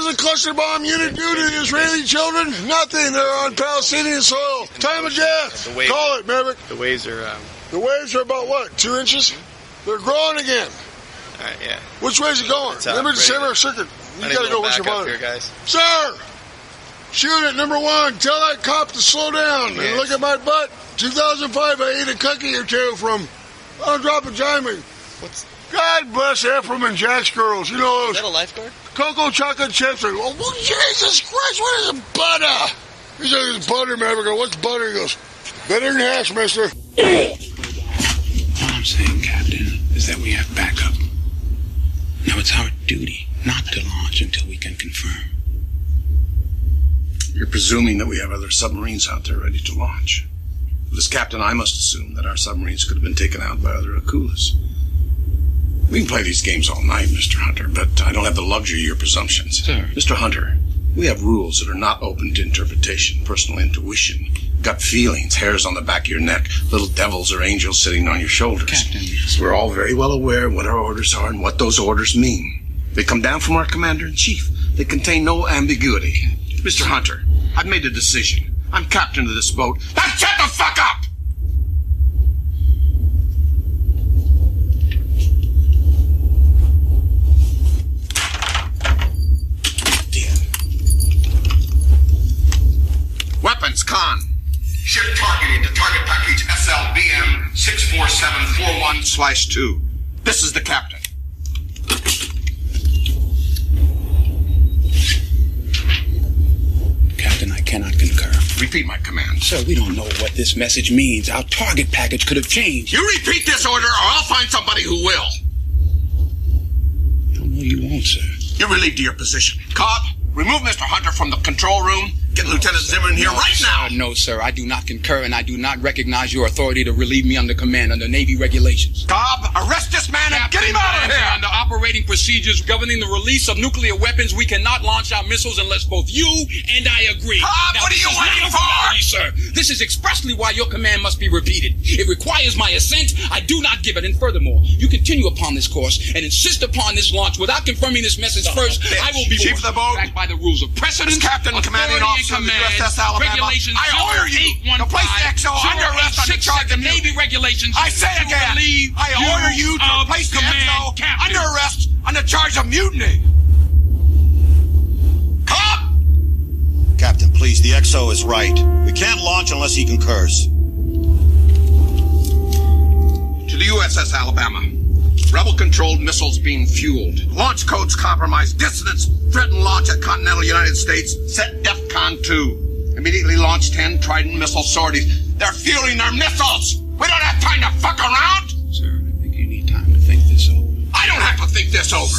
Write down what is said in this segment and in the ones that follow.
does a cluster bomb unit do to the Israeli children? Nothing. They're on Palestinian soil. Time of death. Call it, Maverick. The waves are... The waves are about what, 2 inches? They're growing again. All right, yeah. Which way is it going? Remember the center circuit. You gotta go with your mother. Here, guys. Sir! Shoot it, number 1. Tell that cop to slow down and look at my butt. 2005, I ate a cookie or two from... I'll drop a Jimmy. What's... God bless Ephraim and Jack's girls. You know those... Is that a lifeguard? Cocoa chocolate chips. Oh, Jesus Christ, what is butter? He says it's butter, Maverick. What's butter? He goes, better than hash, mister. All I'm saying, Captain, is that we have backup. Now, it's our duty not to launch until we can confirm. You're presuming that we have other submarines out there ready to launch. As captain, I must assume that our submarines could have been taken out by other Akulas. We can play these games all night, Mr. Hunter, but I don't have the luxury of your presumptions. Sir. Mr. Hunter, we have rules that are not open to interpretation, personal intuition, gut feelings, hairs on the back of your neck, little devils or angels sitting on your shoulders. Captain. We're all very well aware of what our orders are and what those orders mean. They come down from our commander-in-chief. They contain no ambiguity. Mr. Hunter, I've made a decision. I'm captain of this boat. Now shut the fuck up! Weapons, Khan. Ship targeting to target package SLBM 64741/2. This is the captain. Captain, I cannot concur. Repeat my command. Sir, we don't know what this message means. Our target package could have changed. You repeat this order, or I'll find somebody who will. No, you won't, sir. You're relieved of your position. Cobb, remove Mr. Hunter from the control room. Get Lieutenant Zimmerman here right now. No, sir, I do not concur, and I do not recognize your authority to relieve me under command under Navy regulations. Cobb, arrest this man and get him out of here! Under operating procedures governing the release of nuclear weapons, we cannot launch our missiles unless both you and I agree. Cobb, what are you waiting for? Sir, this is expressly why your command must be repeated. It requires my assent. I do not give it. And furthermore, you continue upon this course and insist upon this launch without confirming this message first. I will be Chief of the boat, back by the rules of precedence, Captain, commanding officer of the USS Alabama. Regulations I order you to place the XO under arrest on the charge of Navy regulations. I say again, I order you to place the XO under arrest on the charge of mutiny. Cobb! Captain, please, the XO is right. We can't launch unless he concurs. To the USS Alabama. Rebel-controlled missiles being fueled. Launch codes compromised. Dissonance. Threaten launch at continental United States. Set DEFCON 2. Immediately launch 10 Trident missile sorties. They're fueling their missiles! We don't have time to fuck around! Sir, I think you need time to think this over. I don't have to think this over!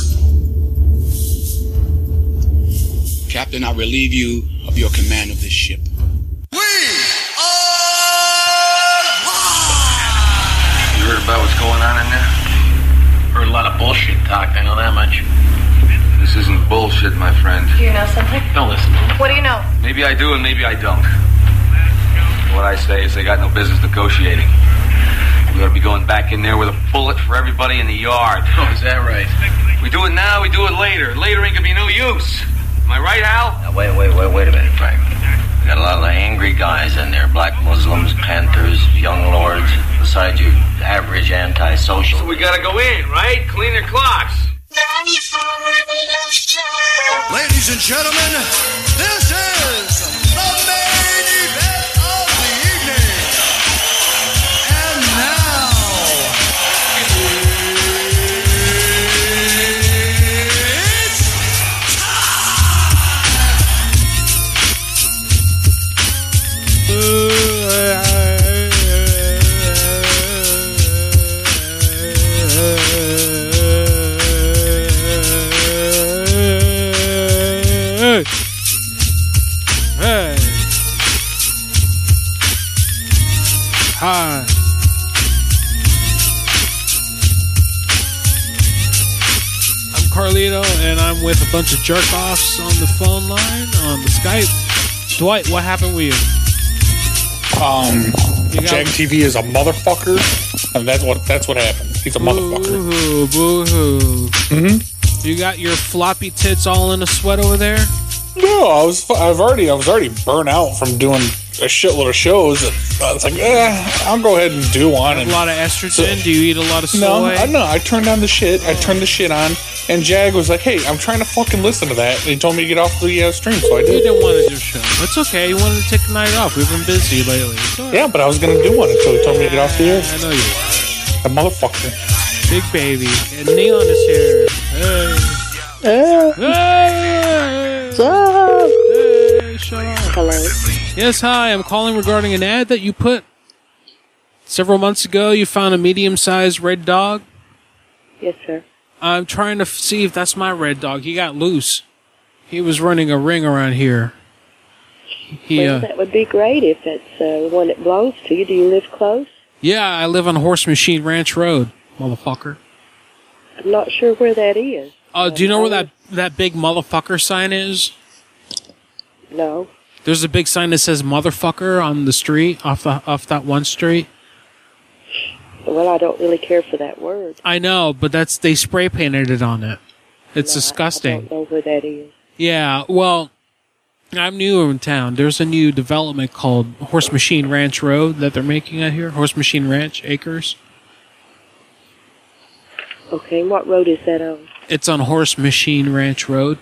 Captain, I relieve you of your command of this ship. We are You heard about what's going on in there? Heard a lot of bullshit talk, I know that much. This isn't bullshit, my friend. Do you know something? Don't listen to me. What do you know? Maybe I do and maybe I don't. What I say is they got no business negotiating. We ought to be going back in there with a bullet for everybody in the yard. Oh, is that right? We do it now, we do it later. Later ain't gonna be no use. Am I right, Hal? Now, wait a minute, Frank. We got a lot of angry guys in there. Black Muslims, Panthers, young lords. Besides your average anti-social. So we gotta go in, right? Clean their clocks. Ladies and gentlemen, this is the main event of the evening. And now, it's Hey. Hi. I'm Carlito, and I'm with a bunch of jerk-offs on the phone line, on the Skype. Dwight, what happened with you? Jag TV is a motherfucker, and that's what happened. He's a motherfucker. Boo-hoo, boo-hoo. Mm-hmm. You got your floppy tits all in a sweat over there? No, I was already burnt out from doing a shitload of shows. And I was like, I'll go ahead and do one. A lot of estrogen? Do you eat a lot of soy? No, I turned on the shit. I turned the shit on, and Jag was like, "Hey, I'm trying to fucking listen to that." And he told me to get off the stream, so I did. You didn't want to do a show. It's okay. You wanted to take the night off. We've been busy lately. Right. Yeah, but I was gonna do one until he told me to get off the air. I know you were. A motherfucker. Big baby. And Neon is here. Hey. Hey. What's up? Hey, shut up. Hello. Yes, hi. I'm calling regarding an ad that you put several months ago. You found a medium-sized red dog. Yes, sir. I'm trying to see if that's my red dog. He got loose. He was running a ring around here. Well, that would be great if that's the one that belongs to you. Do you live close? Yeah, I live on Horse Machine Ranch Road, motherfucker. I'm not sure where that is. Do you know where that big motherfucker sign is? No. There's a big sign that says motherfucker on the street, off that one street. Well, I don't really care for that word. I know, but they spray painted it on it. It's disgusting. I don't know where that is. Yeah, well, I'm new in town. There's a new development called Horse Machine Ranch Road that they're making out here. Horse Machine Ranch Acres. Okay, and what road is that on? It's on Horse Machine Ranch Road.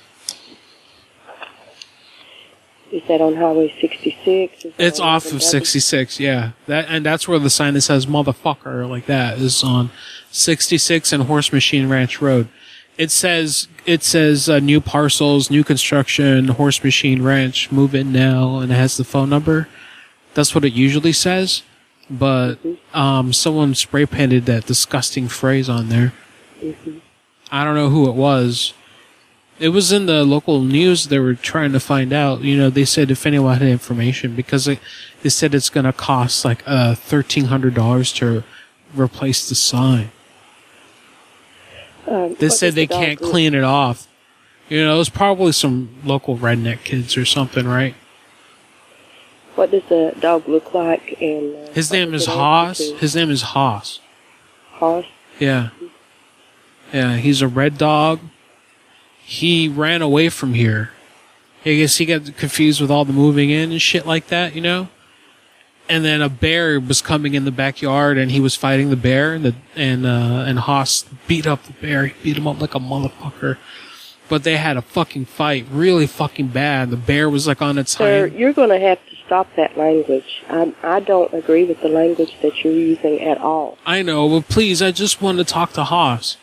Is that on Highway 66? It's off of 66, yeah. That's where the sign that says motherfucker like that is on 66 and Horse Machine Ranch Road. It says new parcels, new construction, Horse Machine Ranch, move in now, and it has the phone number. That's what it usually says. But someone spray painted that disgusting phrase on there. Mm-hmm. I don't know who it was. It was in the local news. They were trying to find out. You know, they said if anyone had information, because they said it's going to cost like $1,300 to replace the sign. They said they can't clean it off. You know, it's probably some local redneck kids or something, right? What does the dog look like? And his name is Haas. His name is Haas. Haas? Yeah. Yeah, he's a red dog. He ran away from here. I guess he got confused with all the moving in and shit like that, you know? And then a bear was coming in the backyard and he was fighting the bear and Haas beat up the bear. He beat him up like a motherfucker. But they had a fucking fight, really fucking bad. The bear was like on its Sir, you're going to have to stop that language. I don't agree with the language that you're using at all. I know, but please, I just want to talk to Haas.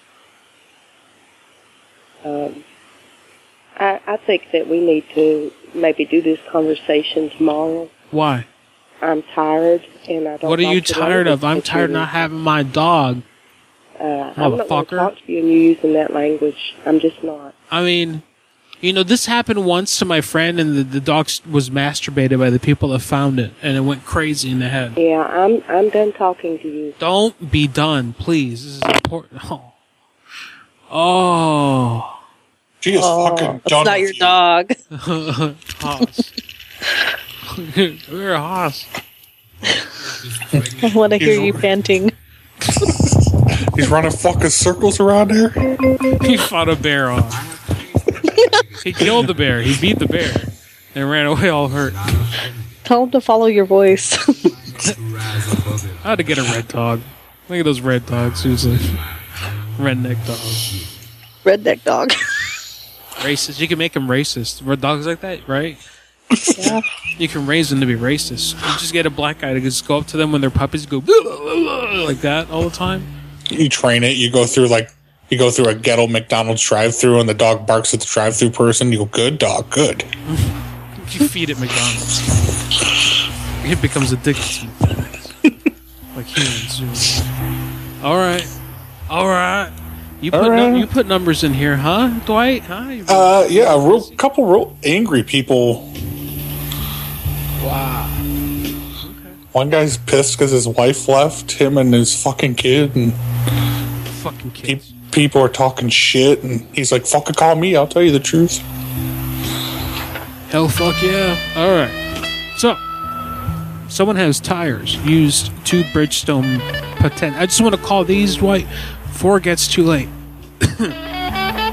I think that we need to maybe do this conversation tomorrow. Why? I'm tired, and I don't. What are you tired of? I'm tired of not having my dog. I'm not going to talk to you and you using that language. I'm just not. I mean, you know, this happened once to my friend, and the dog was masturbated by the people that found it, and it went crazy in the head. Yeah, I'm done talking to you. Don't be done, please. This is important. Oh. She is fucking it's done not your dog. Haas. We're Haas. I want to hear you panting. He's running fucking circles around here. He fought a bear off. He killed the bear. He beat the bear. And ran away all hurt. Tell him to follow your voice. I had to get a red dog. Look at those red dogs. Who's a redneck dog? Redneck dog. Racist. You can make them racist. Red dogs like that, right? Yeah. You can raise them to be racist. You just get a black guy to just go up to them when they're puppies, go like that all the time. You train it. You go through a ghetto McDonald's drive-through, and the dog barks at the drive-through person. You go, good dog, good. You feed it McDonald's. It becomes addicted to you. Like humans. All right. You put numbers in here, huh, Dwight? Huh? Yeah, a couple real angry people. Wow. One guy's pissed because his wife left him and his fucking kid, and fucking kids. People are talking shit, and he's like, "Fucking call me, I'll tell you the truth." Hell, fuck yeah! All right. So, someone has tires. Used 2 Bridgestone Patent. I just want to call these, Dwight, before it gets too late.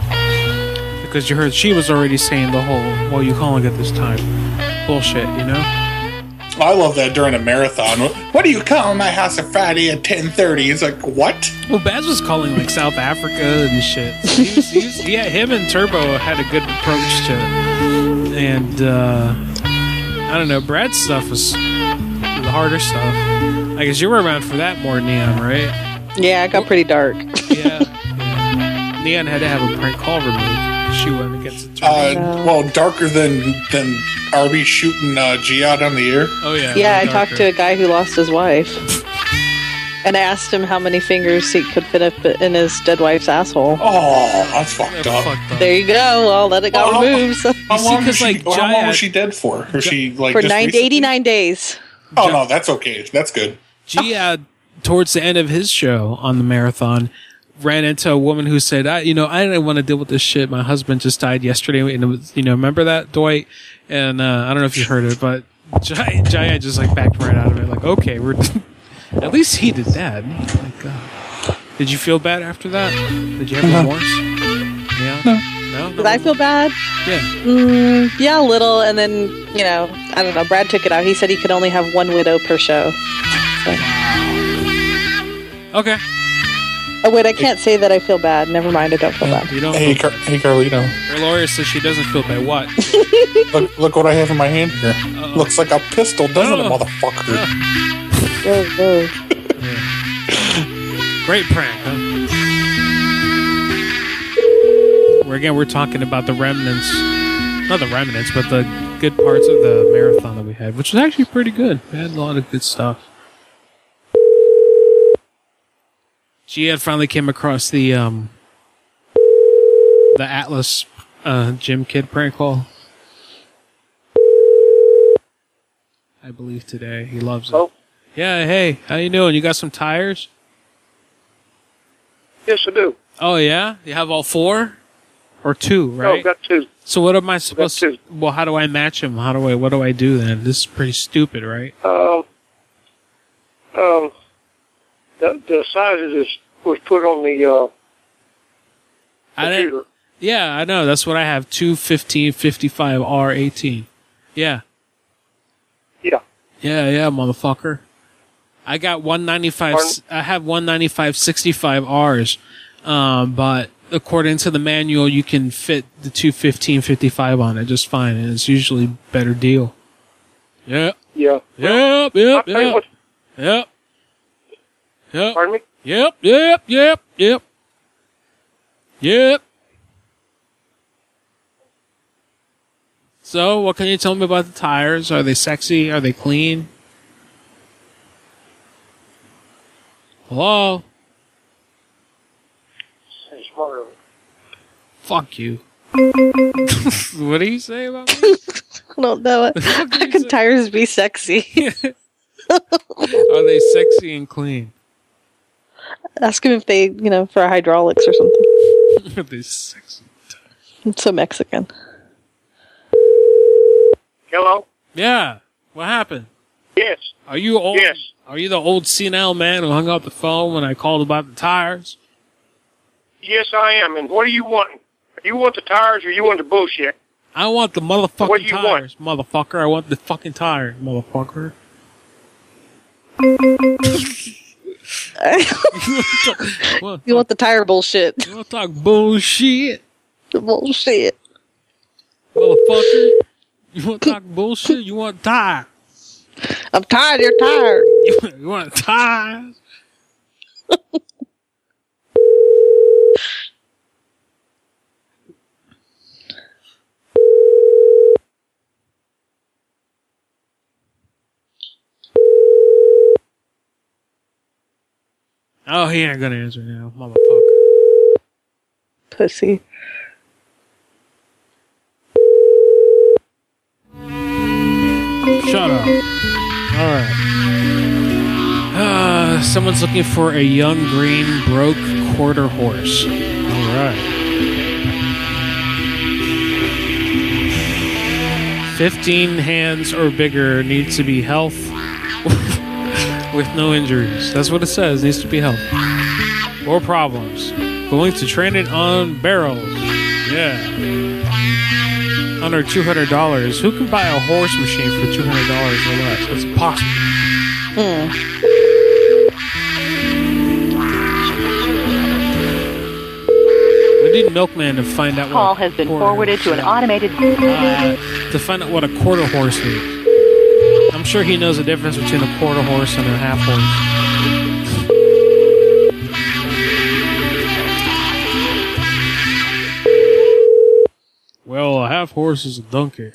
because you heard she was already saying the whole, "What are you calling it this time?" bullshit, you know. I love that during a marathon. What do you call my house on Friday at 10:30? It's like, what? Well, Baz was calling like South Africa and shit. So yeah, him and Turbo had a good approach to it. And I don't know, Brad's stuff was the harder stuff. I guess you were around for that more, Neon, right? Yeah, it got pretty dark. Yeah. Neon had to have a prank call removed. She went against the Turbo. Well, darker than Arby shooting G out on the air. Oh, yeah. Yeah, I talked to a guy who lost his wife. And I asked him how many fingers he could fit up in his dead wife's asshole. Oh, that's fucked up. There you go. Well, let it go removed. So. How long was she dead for? Or she like for just 89 days. Oh, no, that's okay. That's good. G towards the end of his show on the marathon, ran into a woman who said, I didn't want to deal with this shit. My husband just died yesterday. And it was, remember that, Dwight? And I don't know if you heard it, but Jaya just like backed right out of it. Like, okay, we're at least he did that. My God. Did you feel bad after that? Did you have remorse? Yeah. No. Did I feel bad? Yeah. Yeah, a little. And then, I don't know. Brad took it out. He said he could only have one widow per show. So. Okay. Oh, wait, I can't say that I feel bad. Never mind, I don't feel bad. You don't hey, Carlito. Her lawyer says she doesn't feel bad. What? Look what I have in my hand here. Looks like a pistol, doesn't it, motherfucker? Whoa. Great prank, huh? We're talking about the remnants. Not the remnants, but the good parts of the marathon that we had, which was actually pretty good. We had a lot of good stuff. Jihad finally came across the Atlas Gym Kid prank call. I believe today. He loves it. Oh. Yeah, hey, how you doing? You got some tires? Yes, I do. Oh, yeah? You have all 4? Or 2, right? No, I've got 2. So what am I supposed to... Well, how do I match them? What do I do then? This is pretty stupid, right? The sizes was put on the computer. Yeah, I know. That's what I have. 215, 55, R18. Yeah. Yeah. Yeah, motherfucker. I got 195. Pardon? I have 195 65 Rs. But according to the manual, you can fit the 215 55 on it just fine, and it's usually a better deal. Yep. Yeah. Yep. Pardon me? Yep. So, what can you tell me about the tires? Are they sexy? Are they clean? Hello? Fuck you. What do you say about me? I don't know. How can tires be sexy? Are they sexy and clean? Ask him if they, for hydraulics or something. Are they sexy? It's so Mexican. Hello? Yeah. What happened? Yes. Are you old? Yes. Are you the old senile man who hung up the phone when I called about the tires? Yes, I am. And what do you want? You want the tires or you want the bullshit? I want the motherfucking what do you tires, motherfucker. I want the fucking tire, motherfucker. You want the tire bullshit. You want to talk bullshit? The bullshit. Motherfucker. You want to talk bullshit? You want tire? I'm tired. You're tired. You want tires? Oh, he ain't gonna answer now, motherfucker. Pussy. Shut up. Alright. Someone's looking for a young green broke quarter horse. Alright. 15 hands or bigger, needs to be health with no injuries. That's what it says, needs to be health. Or problems. Going to train it on barrels. Yeah. Under $200. Who can buy a horse machine for $200 or less? It's impossible. We need Milkman to find out Call has been forwarded to an automated... to find out what a quarter horse is. I'm sure he knows the difference between a quarter horse and a half horse. Well, a half horse is a donkey.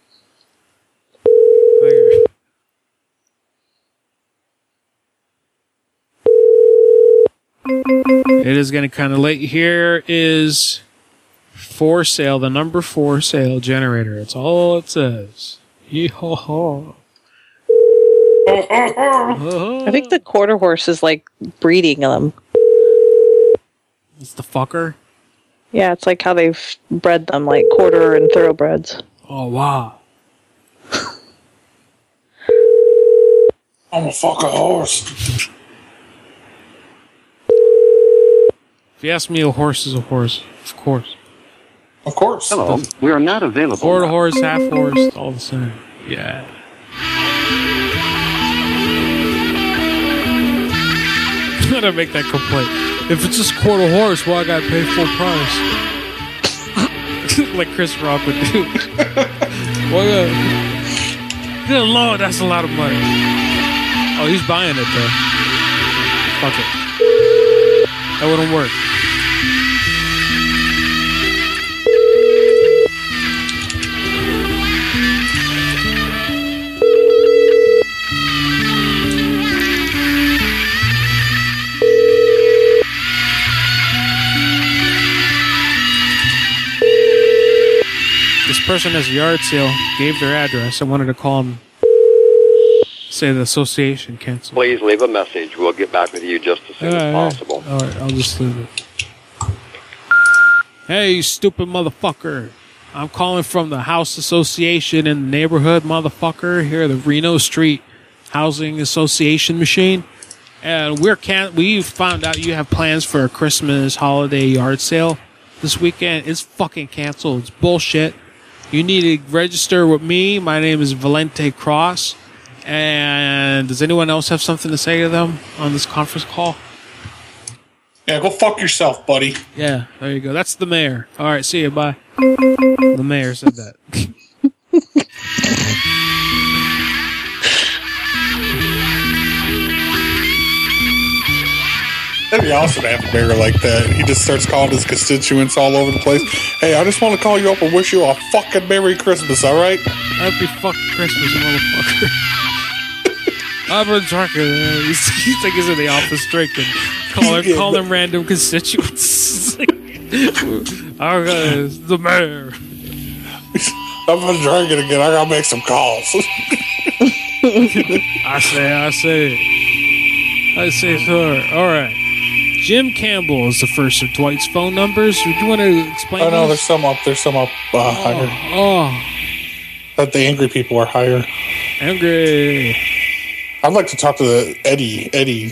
It is getting kind of late. Here is for sale, the number for sale generator. That's all it says. Yee-haw-haw. I think the quarter horse is like breeding them. It's the fucker? Yeah, it's like how they've bred them, like quarter and thoroughbreds. Oh, wow. I'm a fucking horse. If you ask me, a horse is a horse. Of course. Of course. Hello, we are not available. Quarter horse, half horse, all the same. Yeah. I'm gonna make that complaint. If it's just quarter horse, well, I gotta pay full price. Like Chris Rock would do. Well, good lord, that's a lot of money. Oh, he's buying it though. Fuck it. That wouldn't work. This person has a yard sale, gave their address. I wanted to call them, say the association canceled. Please leave a message. We'll get back with you just as soon as possible. All right, I'll just leave it. Hey, you stupid motherfucker. I'm calling from the house association in the neighborhood, motherfucker. Here, the Reno Street Housing Association machine. And we found out you have plans for a Christmas holiday yard sale this weekend. It's fucking canceled. It's bullshit. You need to register with me. My name is Valente Cross. And does anyone else have something to say to them on this conference call? Yeah, go fuck yourself, buddy. Yeah, there you go. That's the mayor. All right, see you. Bye. The mayor said that. That'd be awesome to have a mayor like that. He just starts calling his constituents all over the place. Hey, I just want to call you up and wish you a fucking Merry Christmas, all right? Happy fucking Christmas, motherfucker. I've been drinking. He's like he's in the office drinking. Call them random constituents. Okay, the mayor. I've been drinking again. I gotta make some calls. I say, sir. All right. Jim Campbell is the first of Dwight's phone numbers. Do you want to explain? Oh no, these? there's some up higher. Oh, that the angry people are higher. Angry. I'd like to talk to the Eddie.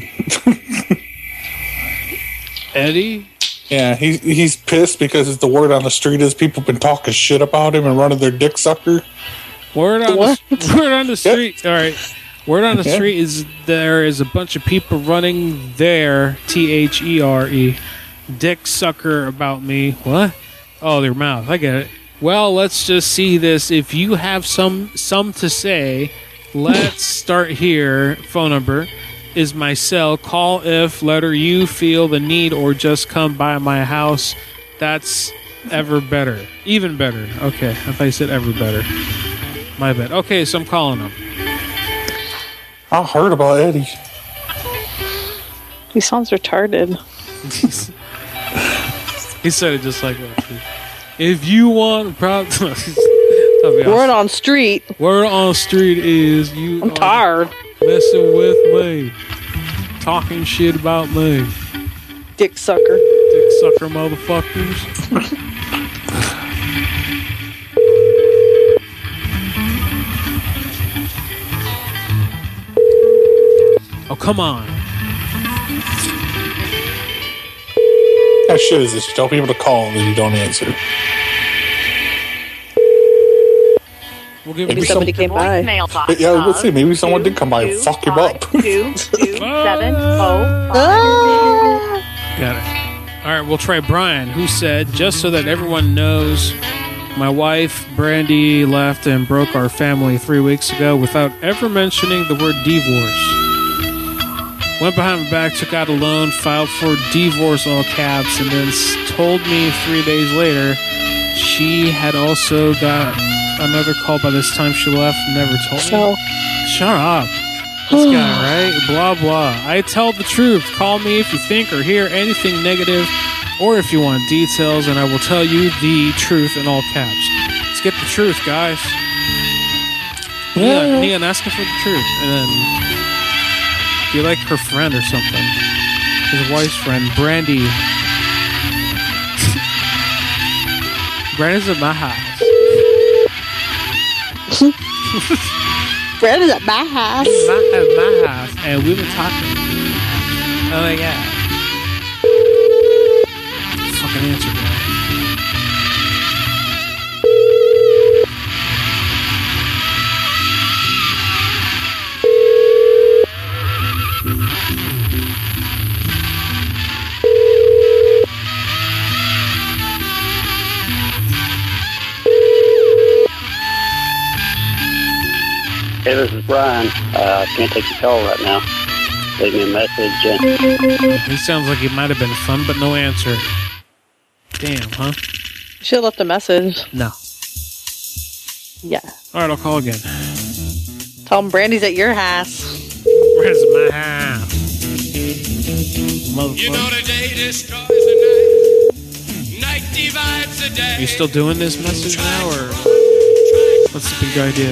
Eddie? Yeah, he's pissed because the word on the street is people have been talking shit about him and running their dick sucker. Word on the street. All right. Word on the street is there is a bunch of people running their THERE dick sucker about me. What? Oh, their mouth. I get it. Well, let's just see this. If you have some to say, let's start here. Phone number is my cell. Call if letter you feel the need or just come by my house. That's ever better. Even better. Okay. I thought you said ever better. My bad. Okay, so I'm calling him. I heard about Eddie. He sounds retarded. He said it just like that. If you want word on street. Word on street is you. I'm tired. Messing with me, talking shit about me. Dick sucker, motherfuckers. Oh, come on. That shit is this? You tell people to call and then you don't answer. We'll give Maybe somebody came by. Yeah, let's see. Maybe someone did come by and fuck him up. 22705. Got it. All right, we'll try Brian, who said, just so that everyone knows, my wife, Brandy, left and broke our family 3 weeks ago without ever mentioning the word divorce. Went behind my back, took out a loan, filed for divorce, all caps, and then told me 3 days later she had also got another call by this time she left and never told me. Shut up. This guy, right? Blah, blah. I tell the truth. Call me if you think or hear anything negative or if you want details, and I will tell you the truth in all caps. Let's get the truth, guys. Neon asking for the truth. And then, if you like her friend or something, his wife's friend, Brandy. Brandy's at my house. Brandy's at my house. At my house, and we were talking. Oh my god. Fucking answer, man. Hey, this is Brian. Can't take your call right now. Leave me a message. He sounds like he might have been fun, but no answer. Damn, huh? Should have left a message. No. Yeah. Alright, I'll call again. Tell him Brandy's at your house. Brandy's at my house. You know the day destroys the night. Night divides the day. Are you still doing this message now, or what's the big idea?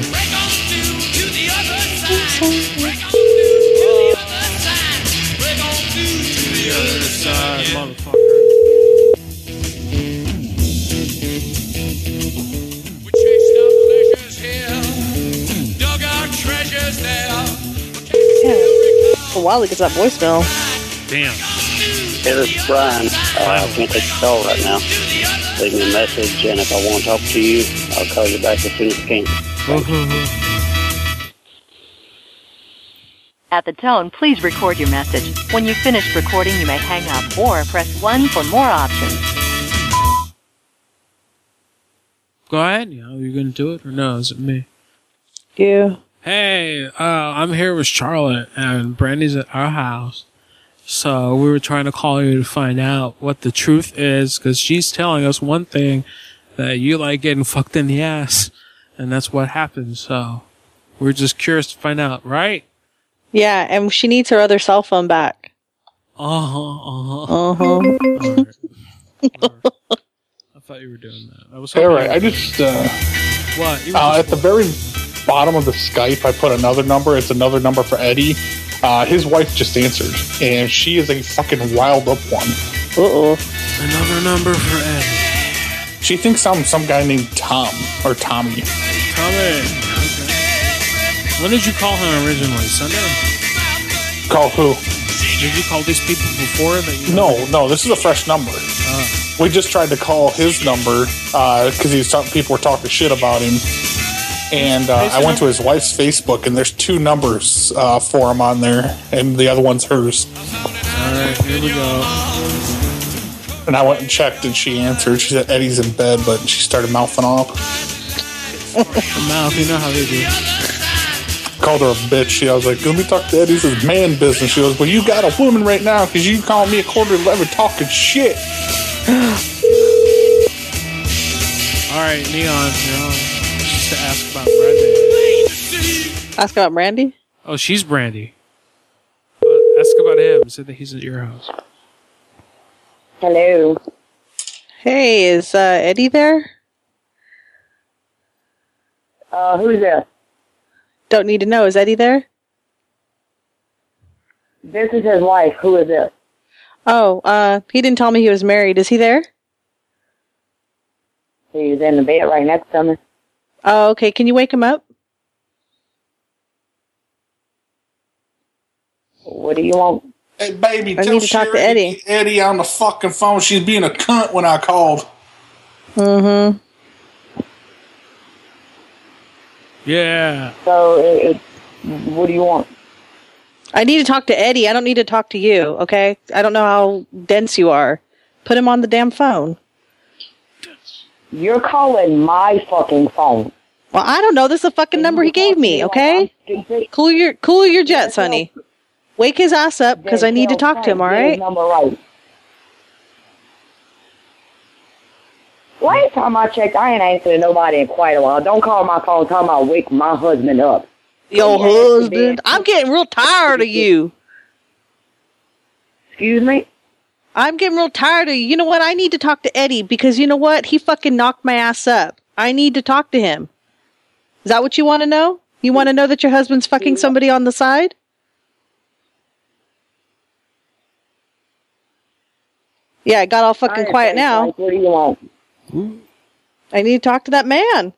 Motherfucker. We chased our pleasures here, dug our treasures there. A while gets that voicemail. Damn. Hey, this is Brian. Can't take your call right now. Leave me a message, and if I want to talk to you, I'll call you back as soon as I can. At the tone, please record your message. When you've finished recording, you may hang up or press 1 for more options. Go ahead. You know, you gonna do it or no? Is it me? You. Hey, I'm here with Charlotte, and Brandy's at our house. So we were trying to call you to find out what the truth is, because she's telling us one thing, that you like getting fucked in the ass, and that's what happened. So we're just curious to find out, right? Yeah, and she needs her other cell phone back. Alright. I thought you were doing that. I was All right, I just what? At the very bottom of the Skype, I put another number. It's another number for Eddie. His wife just answered, and she is a fucking wild up one. Another number for Eddie. She thinks I'm some guy named Tom or Tommy. Tommy. When did you call him originally? Sunday? Call who? Did you call these people before? That you No, this is a fresh number. We just tried to call his number because people were talking shit about him. And I went to his wife's Facebook, and there's 2 numbers for him on there, and the other one's hers. Alright, here we go. And I went and checked, and she answered. She said Eddie's in bed, but she started mouthing off. Mouth, you know how they do. Called her a bitch. I was like, let me talk to Eddie. This is man business. She goes, well, you got a woman right now because you called me 11:15 talking shit. Alright, Neon, you're on. Just to ask about Brandy. Ask about Brandy? Oh, she's Brandy. Ask about him. Say that he's at your house. Hello. Hey, is Eddie there? Who's this? Don't need to know. Is Eddie there? This is his wife. Who is this? Oh, he didn't tell me he was married. Is he there? He's in the bed right next to me. Oh, okay. Can you wake him up? What do you want? Hey, baby, I tell need to talk to Sherry Eddie. get Eddie on the fucking phone. She's being a cunt when I called. Mm-hmm. Yeah. So, what do you want? I need to talk to Eddie. I don't need to talk to you, okay? I don't know how dense you are. Put him on the damn phone. You're calling my fucking phone. Well, I don't know. This is the fucking number he gave me, okay? Cool your jets, honey. Wake his ass up, because I need to talk to him, all right? Last time I checked, I ain't answering nobody in quite a while. Don't call my phone talking about wake my husband up. Your husband? I'm getting real tired of you. Excuse me? I'm getting real tired of you. You know what? I need to talk to Eddie, because you know what? He fucking knocked my ass up. I need to talk to him. Is that what you want to know? You want to know that your husband's fucking somebody on the side? Yeah, it got all fucking quiet now. What do you want? I need to talk to that man.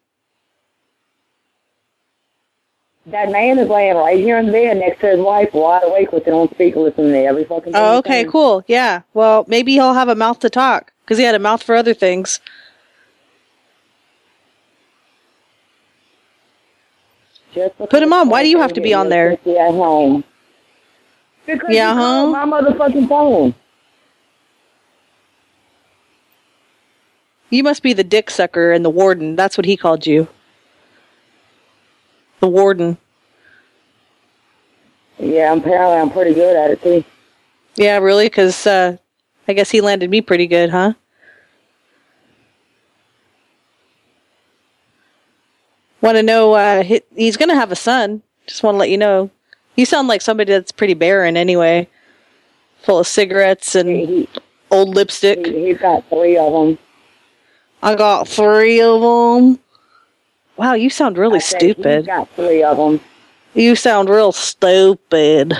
That man is laying right here in bed next to his wife, wide awake with it on speaker, listening to every fucking thing. Oh, okay, cool. Yeah. Well, maybe he'll have a mouth to talk, because he had a mouth for other things. Put him on. Why do you have to be on there? At home. Because you called my motherfucking phone. You must be the dick sucker and the warden. That's what he called you. The warden. Yeah, apparently I'm pretty good at it, too. Yeah, really? Because I guess he landed me pretty good, huh? Want to know, he's going to have a son. Just want to let you know. You sound like somebody that's pretty barren anyway. Full of cigarettes and old lipstick. He's got 3 of them. I got 3 of them. Wow, you sound really stupid. He's got 3 of them. You sound real stupid.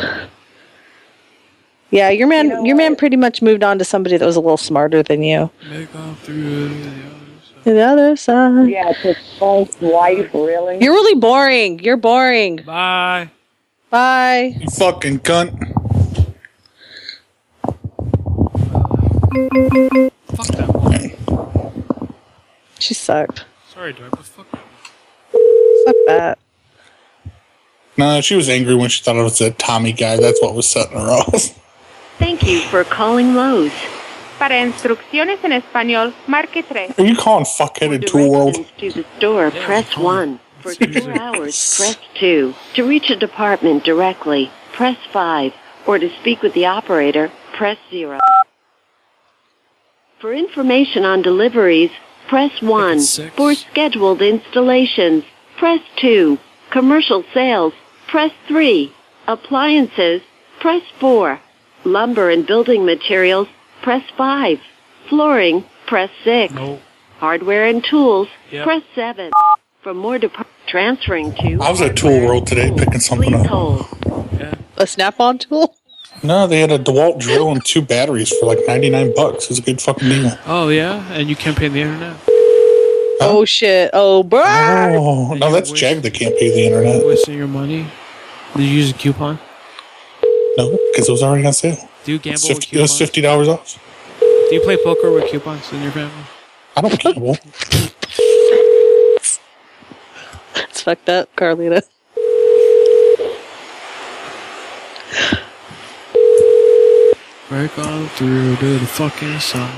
Yeah, your man pretty much moved on to somebody that was a little smarter than you. Make off through The other side. Yeah, to Frank's wife, really? You're really boring. You're boring. Bye. Bye. You fucking cunt. Fuck that woman. She sucked. Sorry, Dwight, but fuck that. Fuck that. No, she was angry when she thought it was a Tommy guy. That's what was setting her off. Thank you for calling Lowe's. Para instrucciones en español, marque 3. Are you calling fuckheaded Tool World? To the store, press 1. For 2 hours, press 2. To reach a department directly, press 5. Or to speak with the operator, press 0. For information on deliveries, press 1. For scheduled installations, press 2. Commercial sales, press 3. Appliances, press 4. Lumber and building materials, press 5. Flooring, press 6. Hardware and tools, press 7. For more transferring to... I was at Tool World today picking something up. A Snap-on tool? No, they had a DeWalt drill and 2 batteries for like $99. It was a good fucking deal. Oh, yeah? And you can't pay the internet? Oh, shit. Oh, bro. Oh, no, that's Jag that can't pay the internet. Wasting your money? Did you use a coupon? No, because it was already on sale. Do you gamble with It was coupons? $50 off. Do you play poker with coupons in your family? I don't gamble. It's fucked up, Carlita. Break on through to the fucking sun.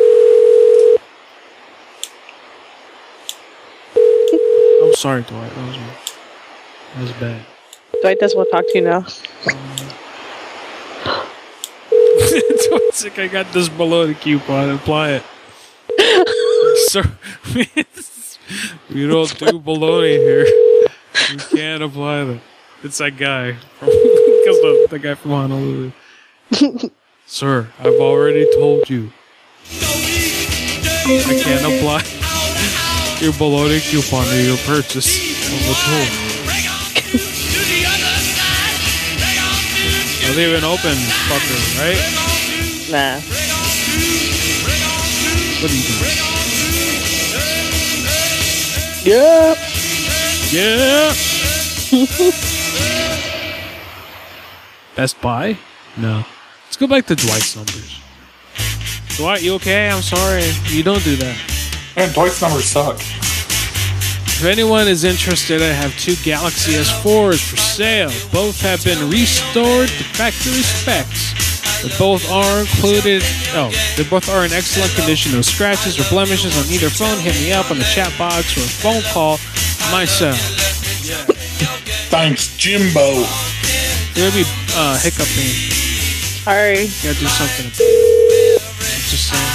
I'm sorry, Dwight. That was bad. Dwight doesn't want to talk to you now. Dwight's like, I got this bologna coupon. Apply it. Sir, we don't do bologna here. We can't apply that. It's that guy. Because the guy from Honolulu. Sir, I've already told you. I can't apply your bologna coupon to your purchase on the tool. Not even open, fucker, right? Nah. What are you doing? Yeah. Yeah. Best Buy? No. Let's go back to Dwight's numbers. Dwight, you okay? I'm sorry. You don't do that. Man, Dwight's numbers suck. If anyone is interested, I have 2 Galaxy S4s for sale. Both have been restored to factory specs. They both are included. Oh, they both are in excellent condition. No scratches or blemishes on either phone. Hit me up on the chat box or a phone call. Myself. Thanks, Jimbo. There may be hiccuping. Sorry. Gotta do something. Just saying.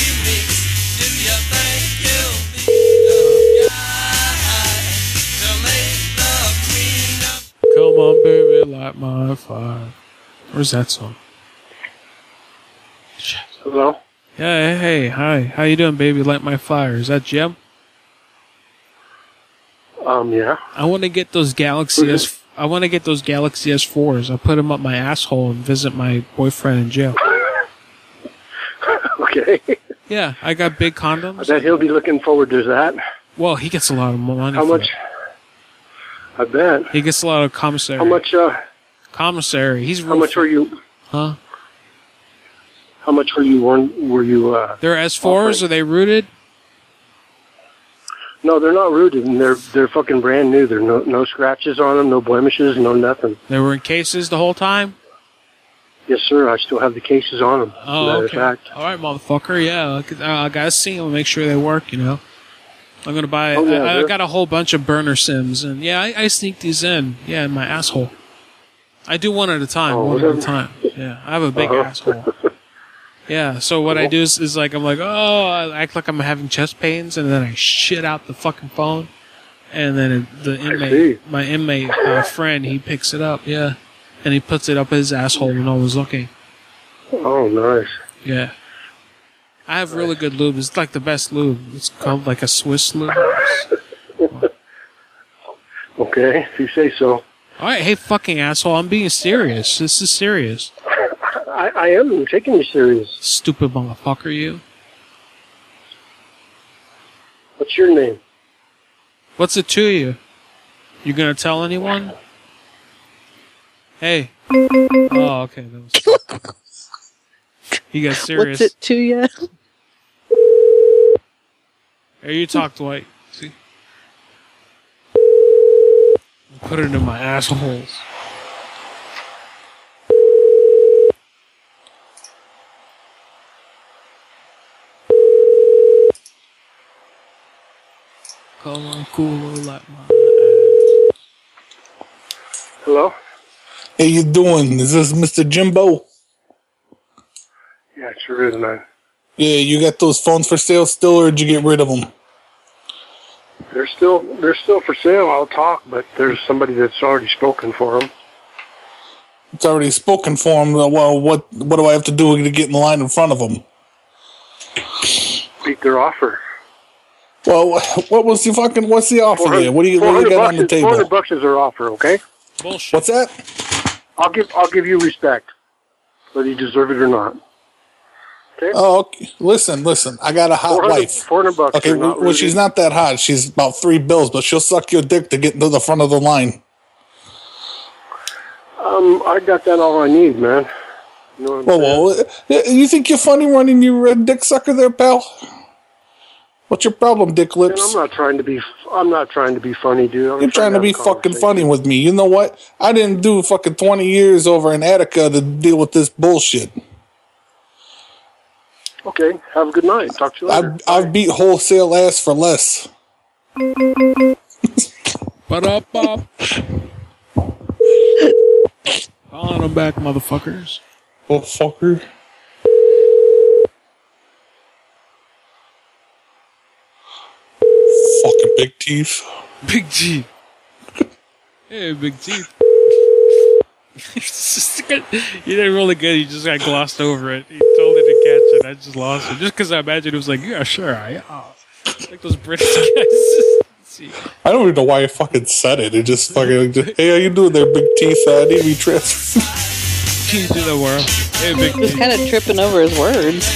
Come on, baby, light my fire. Where's that song? Shit. Hello? Yeah, hey, hi. How you doing, baby? Light my fire. Is that Jim? Yeah. I want to get those Galaxy S4s. I'll put them up my asshole and visit my boyfriend in jail. Okay. Yeah, I got big condoms. I bet he'll be looking forward to that. Well, he gets a lot of money. How much? I bet. He gets a lot of commissary. How much, Commissary. He's how much were you? Huh? How much were you, They're S4s? Are they rooted? No, they're not rooted, and they're fucking brand new. There are no scratches on them, no blemishes, no nothing. They were in cases the whole time? Yes, sir. I still have the cases on them. Oh, okay. Fact. All right, motherfucker. Yeah, I gotta see them, make sure they work. You know, I'm gonna buy. Oh, yeah, I got a whole bunch of burner sims, and yeah, I sneak these in. Yeah, in my asshole. I do one at a time. One at a time. Yeah, I have a big asshole. Yeah, so what I do is like, I'm like, oh, I act like I'm having chest pains, and then I shit out the fucking phone, and then my inmate friend, he picks it up, yeah, and he puts it up his asshole when I was looking. Oh, nice. Yeah. I have really good lube. It's like the best lube. It's called like a Swiss lube. Okay, if you say so. Alright, hey fucking asshole, I'm being serious. This is serious. I am taking you serious. Stupid motherfucker, you. What's your name? What's it to you? You gonna tell anyone? Hey. Oh, okay. That was... He got serious. What's it to you? Hey, you talk, Dwight. See? Put it in my assholes. Come on, cool like my ass. Hello? How you doing? Is this Mr. Jimbo? Yeah, it sure is, man. Yeah, you got those phones for sale still, or did you get rid of them? They're still for sale. I'll talk, but there's somebody that's already spoken for them. It's already spoken for them. Well, what do I have to do to get in line in front of them? Beat their offer. Well, what's the offer there? What do you got on the table? $400 is their offer, okay? Bullshit. What's that? I'll give you respect, whether you deserve it or not. Okay? Oh, okay. Listen. I got a hot wife. $400. Okay, well, she's not that hot. She's about $3 but she'll suck your dick to get to the front of the line. I got that all I need, man. You know what I'm saying? You think you're funny running your red dick sucker there, pal? What's your problem, Dick Lips? Man, I'm not trying to be funny, dude. You're trying to be fucking funny with me. You know what? I didn't do fucking 20 years over in Attica to deal with this bullshit. Okay, have a good night. Talk to you later. I've beat wholesale ass for less. Ba-da-bop. Calling them back, motherfuckers. Oh, fucker. Fucking big teeth. Big teeth. Hey, big teeth. You did really good. You just got glossed over it. You totally didn't catch it. I just lost it. Just because I imagined it was like, yeah, sure. Like those British guys. I don't even know why I fucking said it. It just fucking, hey, how you doing there, big teeth? I need to be transferred. King to the world. Hey, big He's kind of tripping over his words.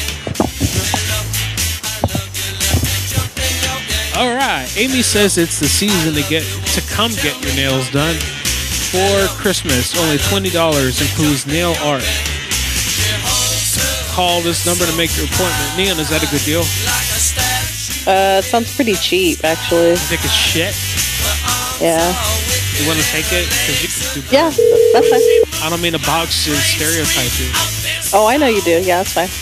All right. Amy says it's the season to come get your nails done for Christmas. Only $20 includes nail art. call this number to make your appointment. Neon, is that a good deal? It sounds pretty cheap, actually. You think it's shit? Yeah. You want to take it? 'Cause you can do Yeah, that's fine. I don't mean to box and stereotype you. Oh, I know you do. Yeah, that's fine.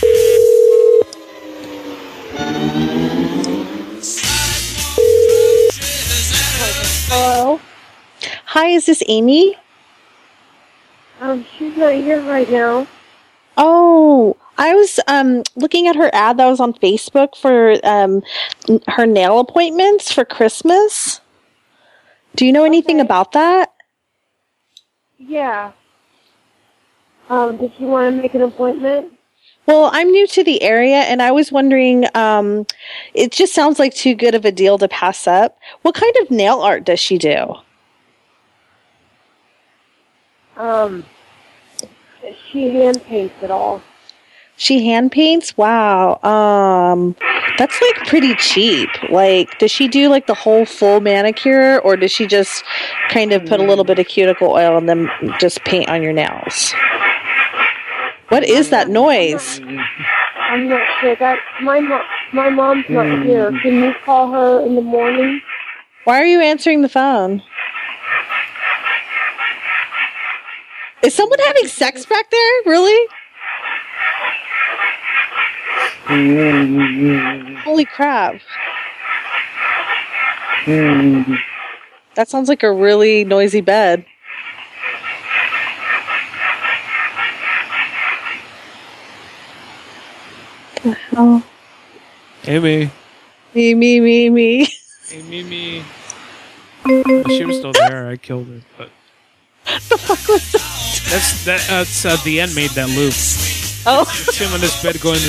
Hello? Hi, is this Amy? She's not here right now. Oh, I was looking at her ad that was on Facebook for her nail appointments for Christmas. Do you know anything about that? Yeah. Did you want to make an appointment? Well, I'm new to the area, and I was wondering, it just sounds like too good of a deal to pass up. What kind of nail art does she do? She hand paints it all. She hand paints? Wow. That's like pretty cheap. Like, does she do like the whole full manicure, or does she just kind of put a little bit of cuticle oil and then just paint on your nails? What is that noise? I'm not sure. My mom's not here. Can you call her in the morning? Why are you answering the phone? Is someone having sex back there? Really? Holy crap. That sounds like a really noisy bed. Oh. Amy. Me. Hey, me. Well, she was still there. I killed her. But the fuck was that? That's the end made that loop. Oh. It's him on this bed going.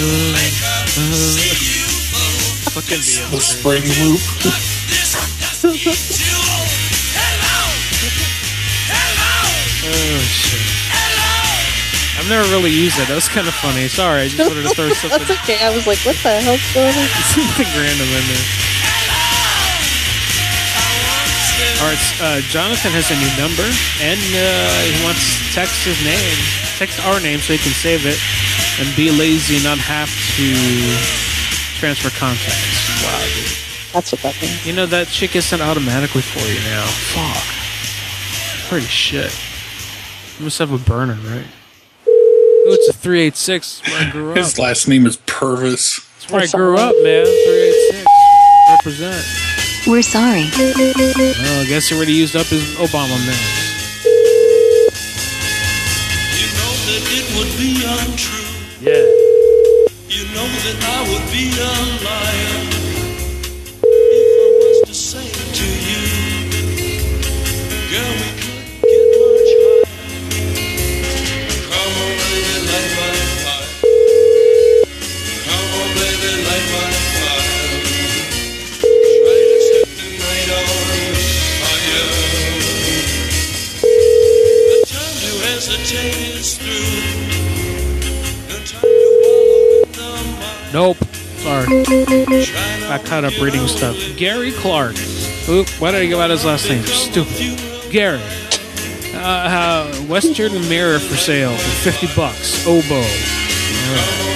Fucking the spring loop. Oh shit. I've never really used it. That was kind of funny. Sorry, I just wanted to throw something. That's okay. I was like, what the hell's going on? Something random in there. Alright, Jonathan has a new number, and he wants to text his name. Text our name so he can save it and be lazy and not have to transfer contacts. Wow, dude. That's what that means. You know, that shit gets sent automatically for you now. Fuck. Pretty shit. You must have a burner, right? Oh, it's a 386. Where I grew up. His last name is Purvis. That's where I grew up, man. 386. Represent. We're sorry. Oh, I guess he already used up his Obama meds. You know that it would be untrue. Yeah. You know that I would be a liar if I was to say to you, girl, we couldn't get much higher. Come on, baby, light my fire. Come on, baby, light my fire. Try to set the night on fire. The time to hesitate is through. Nope. Sorry. That kind of breeding stuff. Gary Clark. Oop, why did I give out his last name? Stupid. Gary. Western Mirror for sale for $50. Oboe. All right.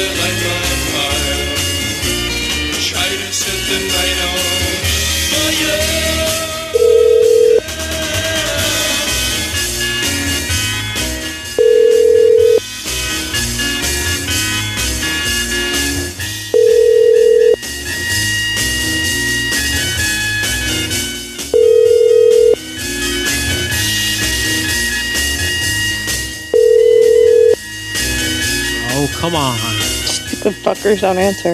Oh, come on. Stupid fuckers don't answer.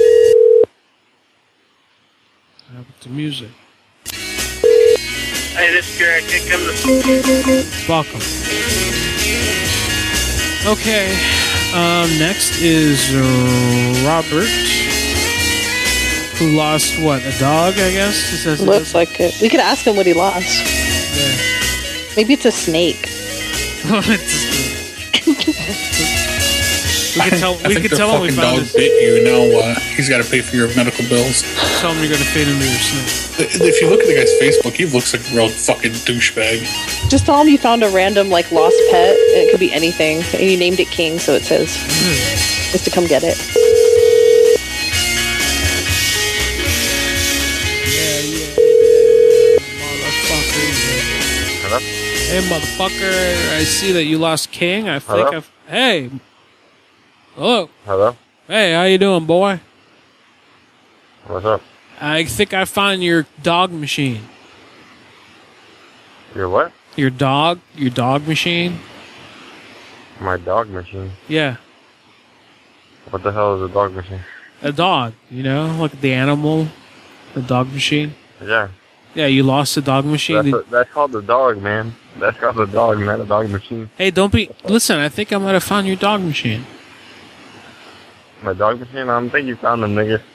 How about the music? Hey, this is Garrett. Here comes the... Welcome. Okay. Next is Robert, who lost, what, a dog, I guess? He says Looks like it. We could ask him what he lost. Yeah. Maybe it's a snake. We can tell. We can tell him we found dog this. bit you. Now he's got to pay for your medical bills. Tell him you're going to feed him to your snake. If you look at the guy's Facebook, he looks like a real fucking douchebag. Just tell him you found a random, like, lost pet, and it could be anything. And you named it King, so it's his. Just to come get it. Hello? Hey, motherfucker. I see that you lost King. I think Hello? Hey. Hello. Hello? Hey, how you doing, boy? What's up? I think I found your dog machine. Your what? Your dog machine. My dog machine. Yeah, What the hell is a dog machine? a dog. You know, like the animal, the dog machine. Yeah. Yeah, you lost the dog machine. That's called the dog, man. That's called the dog, not a dog machine. Hey, don't be. Listen, I think I might have found your dog machine. My dog machine? I don't think you found them, nigga.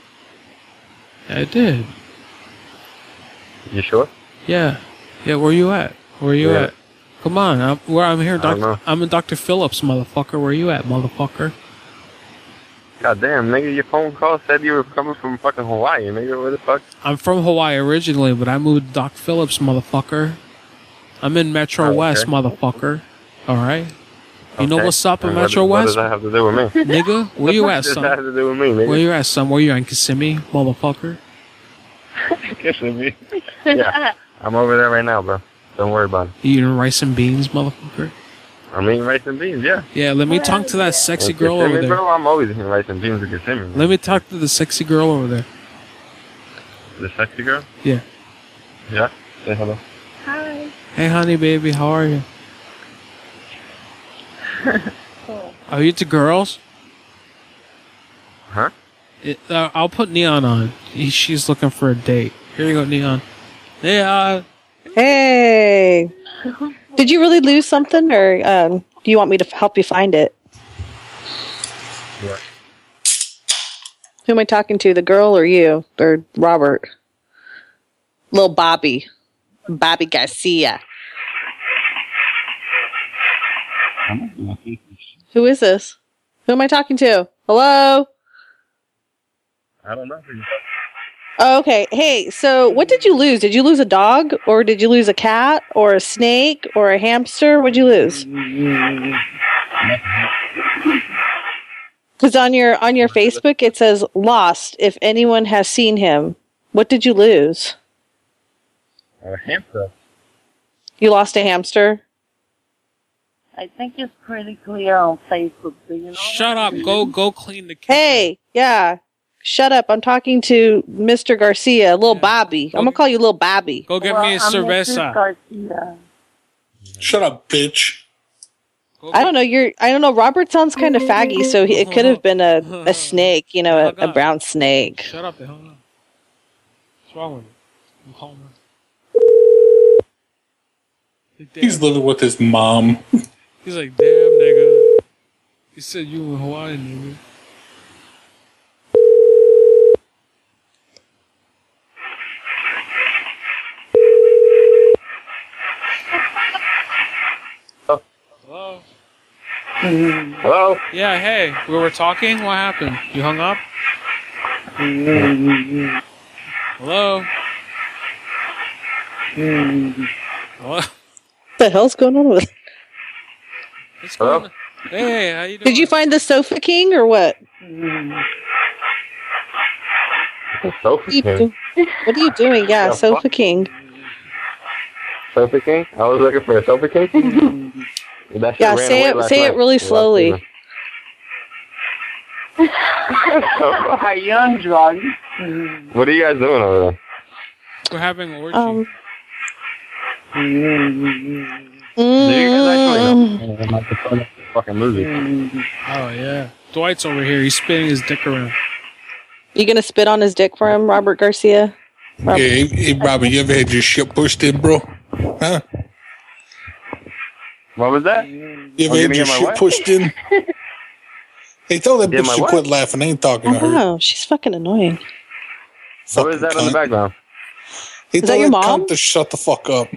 I did. You sure? Yeah. Yeah, where you at? Where you Yeah. at? Come on, I'm here, I don't know. I'm in Dr. Phillips, motherfucker. Where you at, motherfucker? God damn, nigga, your phone call said you were coming from fucking Hawaii, nigga. Where the fuck? I'm from Hawaii originally, but I moved to Doc Phillips, motherfucker. I'm in Metro Oh, okay. West, motherfucker. Alright? You know Okay. what's up in And Metro what West? does that have to do with me? Nigga, where you at, What does son? that have to do with me, nigga? Where you at, son? Where you at, in Kissimmee, motherfucker? Kissing me. Yeah, I'm over there right now, bro. Don't worry about it. You eating rice and beans, motherfucker? I'm eating rice and beans, yeah. Yeah, let me talk to that sexy In girl Kissimmee, over there. Bro, I'm always eating rice and beans in Kissimmee. Let me talk to the sexy girl over there. The sexy girl? Yeah. Yeah. Say hello. Hi. Hey, honey, baby, how are you? Are you two girls? Huh? I'll put Neon on. She's looking for a date. Here you go, Neon. Yeah. Hey. Did you really lose something, or do you want me to help you find it? Yeah. Who am I talking to? The girl or you? Or Robert? Little Bobby. Bobby Garcia. Who is this? Who am I talking to? Hello? I don't know. Oh, okay. Hey, so what did you lose? Did you lose a dog, or did you lose a cat, or a snake, or a hamster? What'd you lose? Because on your Facebook it says lost. If anyone has seen him, what did you lose? A hamster. You lost a hamster. I think it's pretty clear on Facebook. Do you know? Shut up. Go clean the kitchen. Hey, yeah. Shut up. I'm talking to Mr. Garcia, little Bobby. I'm gonna call you little Bobby. Go get me a cerveza. Shut up, bitch. I don't know. Robert sounds kind of faggy, so it could have been a snake, you know, a brown snake. Shut up, hell no. What's wrong with you? I'm calling her. He's living with his mom. He's like, damn, nigga. He said you in Hawaii, nigga. Hello? Hello? Yeah, hey. We were talking? What happened? You hung up? Hello? Hello? What the hell's going on with it? What's going on? Hey, how you doing? Did you find the Sofa King or what? Sofa King? What are you doing? Yeah, The Sofa fuck? King. Sofa King? I was looking for a Sofa King? That shit Yeah, ran say away it. last Say it night. really slowly. A young drug. What are you guys doing over there? We're having an orgy. Do you guys actually know? Fucking movie. Oh, yeah. Dwight's over here. He's spinning his dick around. You gonna spit on his dick for him, Robert Garcia? Robert. Hey, Robert, you ever had your shit pushed in, bro? Huh? What was that? You ever had your shit pushed in? Hey, tell that Yeah, bitch my to what? quit laughing. I ain't talking to her. Oh, she's fucking annoying. What is that in the background? Hey, Is tell that your that mom? cunt to shut the fuck up.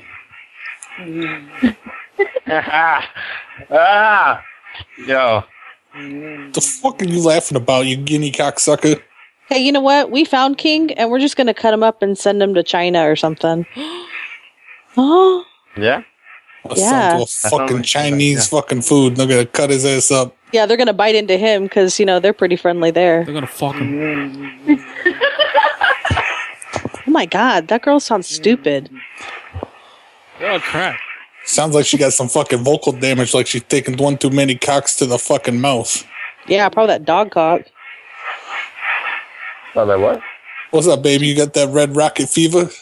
Yo. The fuck are you laughing about, you guinea cocksucker? Hey, you know what? We found King, and we're just gonna cut him up and send him to China or something. Oh, Yeah? Or Yeah. some fucking Chinese fucking food. They're gonna cut his ass up. Yeah, they're gonna bite into him because they're pretty friendly there. They're gonna fuck him. Oh my god, that girl sounds stupid. Oh crap! Sounds like she got some fucking vocal damage, like she's taking one too many cocks to the fucking mouth. Yeah, probably that dog cock. Oh, that what? What's up, baby? You got that red rocket fever?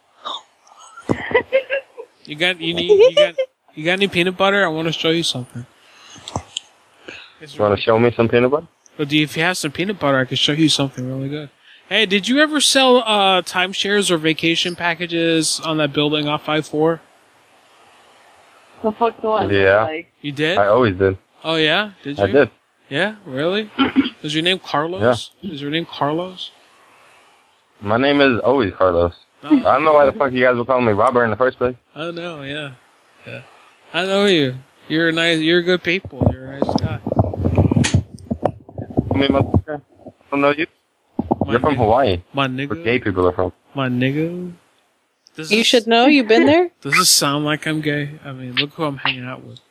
You got any peanut butter? I want to show you something. You want to show me some peanut butter? But if you have some peanut butter, I can show you something really good. Hey, did you ever sell timeshares or vacation packages on that building off 5-4? The fuck do I Yeah. look like? You did? I always did. Oh yeah, did you? I did. Yeah, really? Is your name Carlos? Yeah. Is your name Carlos? My name is always Carlos. Oh. I don't know why the fuck you guys were calling me Robert in the first place. I know, yeah. I know you. You're good people. You're a nice guy. I mean, motherfucker. I don't know you. You're from Hawaii. My nigga. Where gay people are from. My nigga. You should know. You've been there. Does this sound like I'm gay? I mean, look who I'm hanging out with.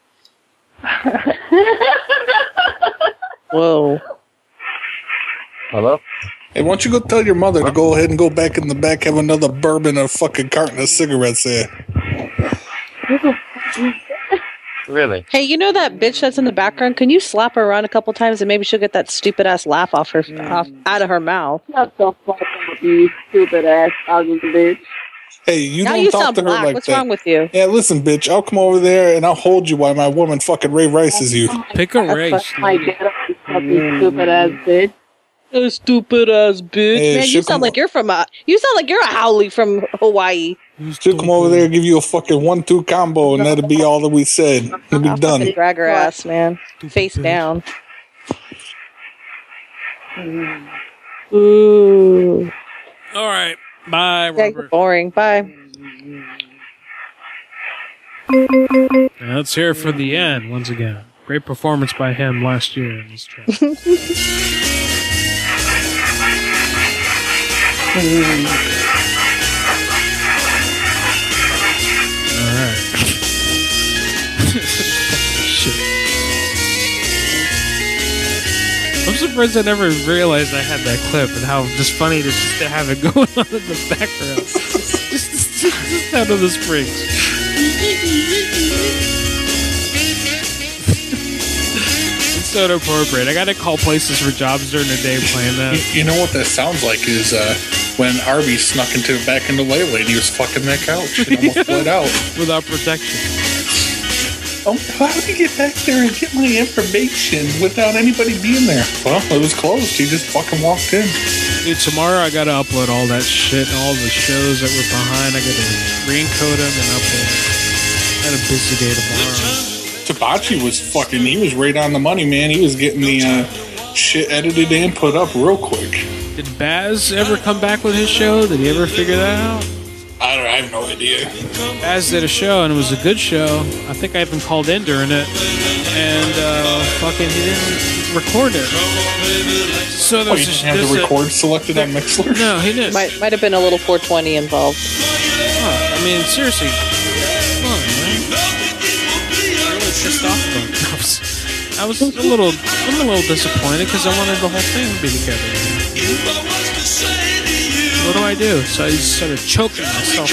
Whoa. Hello? Hey, why don't you go tell your mother to go ahead and go back in the back, have another bourbon and a fucking carton of cigarettes there. Really? Hey, you know that bitch that's in the background? Can you slap her around a couple times and maybe she'll get that stupid ass laugh out of her mouth? Shut the fuck up, you stupid ass ugly bitch. Hey, you Now don't you talk sound to her black. like What's that. wrong with you? Yeah, listen, bitch. I'll come over there and I'll hold you while my woman fucking Ray Rices you. Pick a race. My get up, you fucking stupid ass bitch. A stupid ass bitch. Hey, Man, you she'll sound come like you're a Howley from Hawaii. She'll come over there and give you a fucking 1-2 combo and that'll be all that we said. It'll be I'll done. fucking drag her ass, man. Face down. Ooh. All right. Bye, Yeah, Robert. you're boring. Bye. Now let's hear it for the end once again. Great performance by him last year in this track. Alright. Shit. I'm surprised I never realized I had that clip and how just funny to just to have it going on in the background. just out of the springs. It's so inappropriate. I gotta call places for jobs during the day playing that. You know what that sounds like is when Arby snuck into back into Layla and he was fucking that couch and almost bled out. Without protection. Oh, how did he get back there and get my information without anybody being there? Well, it was closed. He just fucking walked in. Dude, tomorrow I gotta upload all that shit and all the shows that were behind. I gotta re-encode them and upload them. I had a busy day tomorrow. Tabachi was fucking, he was right on the money, man. He was getting the shit edited and put up real quick. Did Baz ever come back with his show? Did he ever figure that out? I have no idea. Baz did a show and it was a good show. I think I even called in during it. And fucking he didn't record it. So Oh, you didn't have the record selected on Mixler? No, he didn't. Might have been a little 420 involved. I mean, seriously. Come on, man. I'm really pissed off about it. I was a little disappointed because I wanted the whole thing to be together. What do? So I just started choking myself.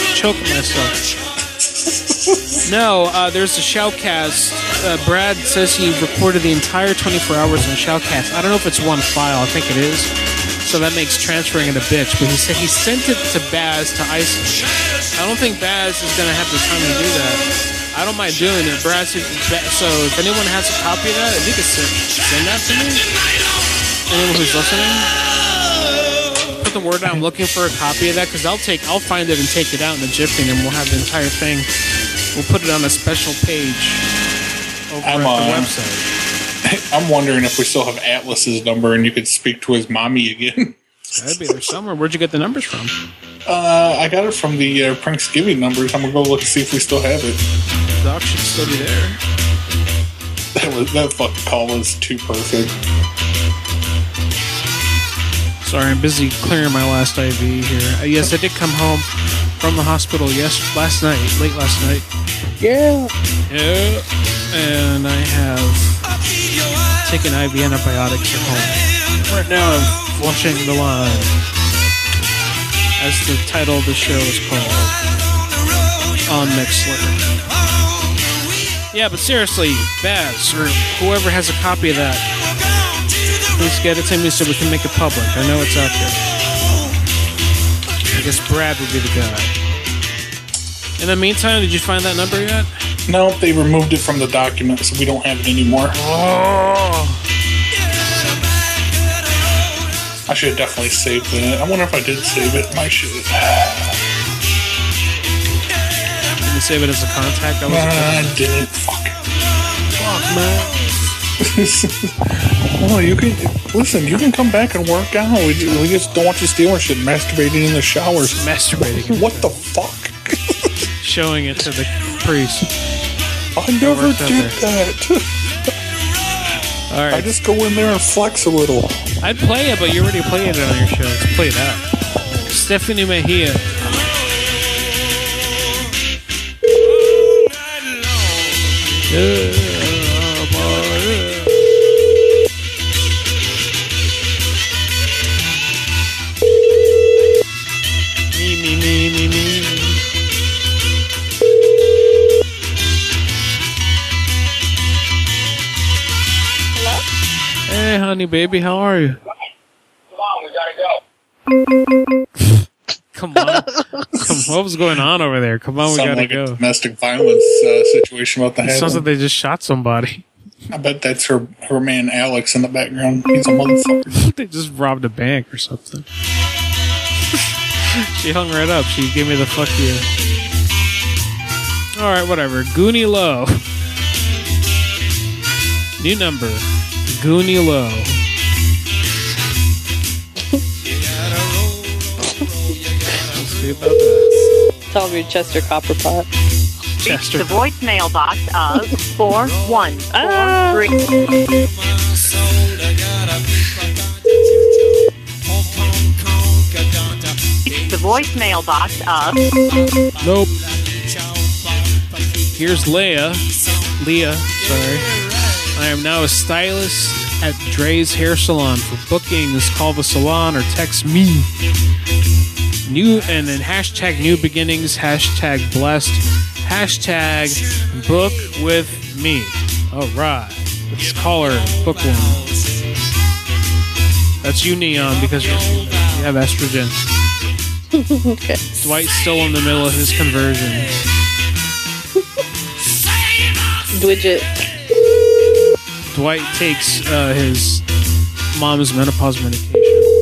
No, there's a Shoutcast. Brad says he recorded the entire 24 hours on Shoutcast. I don't know if it's one file. I think it is. So that makes transferring it a bitch. But he said he sent it to Baz to isolate. I don't think Baz is going to have the time to do that. I don't mind doing it. So if anyone has a copy of that, if you could send that to me. Anyone who's listening, put the word out. I'm looking for a copy of that because I'll find it and take it out in the Jiffy, and we'll have the entire thing. We'll put it on a special page over at the website. I'm wondering if we still have Atlas's number and you could speak to his mommy again. That'd be there somewhere. Where'd you get the numbers from? I got it from the Pranksgiving numbers. I'm gonna go look and see if we still have it. The doc should still be there. That fucking call was too perfect. Sorry, I'm busy clearing my last IV here. Yes, I did come home from the hospital late last night. Yeah. Yeah. And I have taking IV antibiotics at home. Right now, I'm flushing the line. As the title of the show is called. On Mixler. Yeah, but seriously, Baz, or whoever has a copy of that, please get it to me so we can make it public. I know it's out there. I guess Brad would be the guy. In the meantime, did you find that number yet? No, they removed it from the document, so we don't have it anymore. Oh. I should have definitely saved it. I wonder if I did save it. I should. Did you save it as a contact? I didn't. Fuck, man. Oh, you can listen. You can come back and work out. We just don't want you stealing shit, masturbating in the showers. Masturbating. What the fuck? Showing it to the priest. I never did that. All right. I just go in there and flex a little. I'd play it, but you already played it on your show. Let's play that. Stephanie Mejia. Me. Hey, honey, baby, how are you? Come on, we gotta go. Come on. What was going on over there? Come on, we gotta like go. A domestic violence situation about the It sounds like they just shot somebody. I bet that's her man Alex in the background. He's a motherfucker. They just robbed a bank or something. She hung right up. She gave me the fuck you. Alright, whatever. Goonie Low. New number. Goonie Low. Let's see about that. Tell me Chester Copperpot. Chester. The voicemail box of 4143. The voicemail box of... Nope. Here's Leah, sorry. I am now a stylist at Dre's Hair Salon. For bookings, call the salon or text me. New and then hashtag new beginnings, hashtag blessed, hashtag book with me. Alright. Let's call her book one. That's you, Neon, because you have estrogen. Okay. Dwight's still in the middle of his conversion. Dwidget. Dwight takes his mom's menopause medication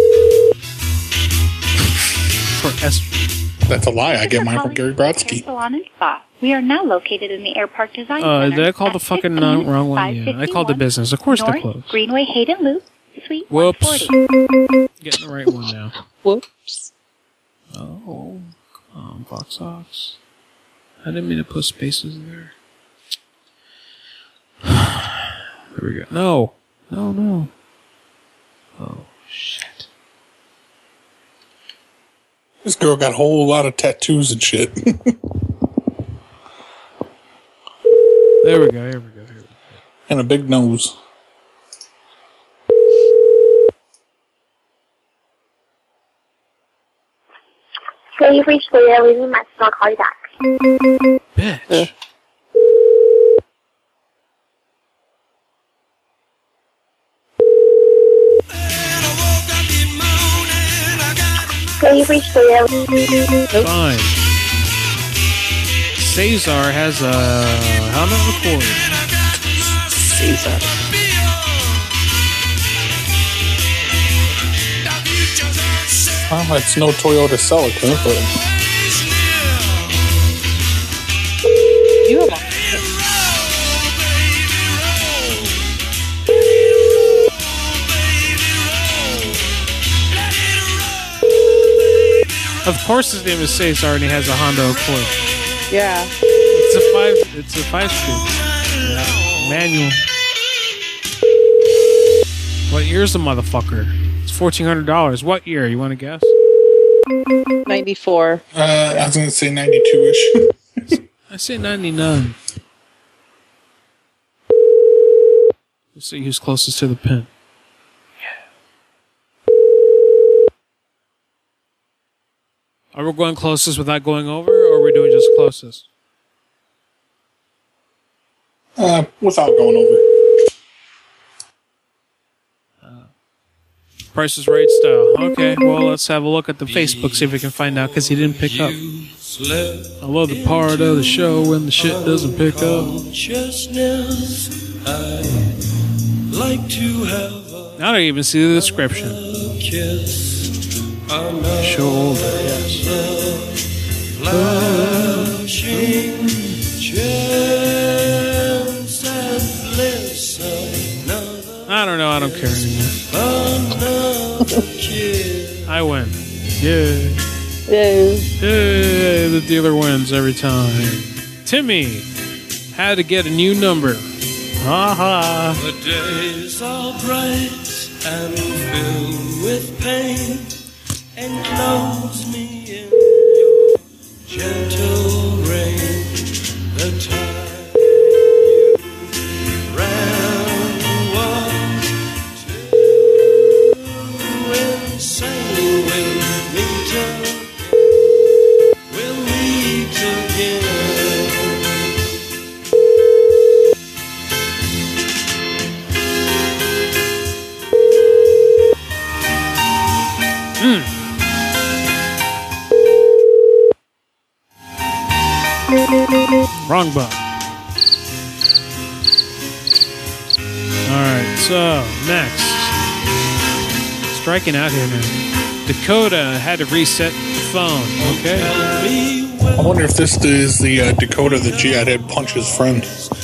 for estrogen. That's a lie. I get mine from Gary Brodsky. Salon and Spa. We are now located in the Air Park Design Center. Did I call the fucking wrong one? Yeah, I called the business. Of course they're closed. Greenway Hayden Loop, Suite Whoops. 140. Getting the right one now. Whoops. Oh, come on, Fox Ox. I didn't mean to put spaces there. There we go. No. Oh, shit. This girl got a whole lot of tattoos and shit. There we go. And a big nose. So you've reached the leaving a message. I'll call you back. Bitch. So you've reached the Fine. Cesar has a... How not recorded? Cesar. It's no Toyota Celica, but... You have Of course his name is Cesar and he has a Honda Accord. Yeah. It's a 5-speed. Yeah. Manual. What year's the motherfucker? It's $1,400. What year? You want to guess? 94. I was going to say 92-ish. I say 99. Let's see who's closest to the pin. Are we going closest without going over, or are we doing just closest? Without going over. Price is Right style. Okay, well, let's have a look at the Facebook, see if we can find out, because he didn't pick up. I love the part of the show when the shit doesn't pick up. Like to have I don't even see the description. Show older, yes. flashing gems and bliss. I don't know, I don't care anymore. I win. Yeah. Yay, the dealer wins every time. Timmy had to get a new number. Ha ha. The days are bright and filled with pain. Enclose me in your gentle rain. The time you ran was too insane. We'll meet again. Wrong button. Alright, so next. Striking out here now. Dakota had to reset the phone. Okay. I wonder if this is the Dakota that Jihad had punch his friend.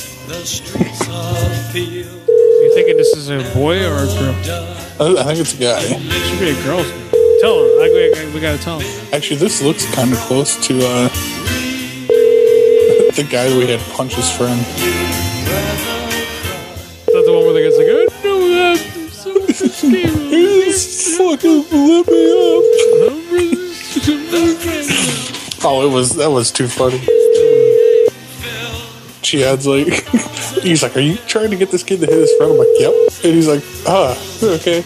You thinking this is a boy or a girl? I think it's a guy. It should be a girl. Tell him. We gotta tell him. Actually, this looks kind of close to the guy that we had punch his friend. Is that the one where the guy's like, I know that. I'm so scared. Fucking let me up. Oh, that was too funny. Jihad's like, he's like, are you trying to get this kid to hit his friend? I'm like, yep. And he's like, okay.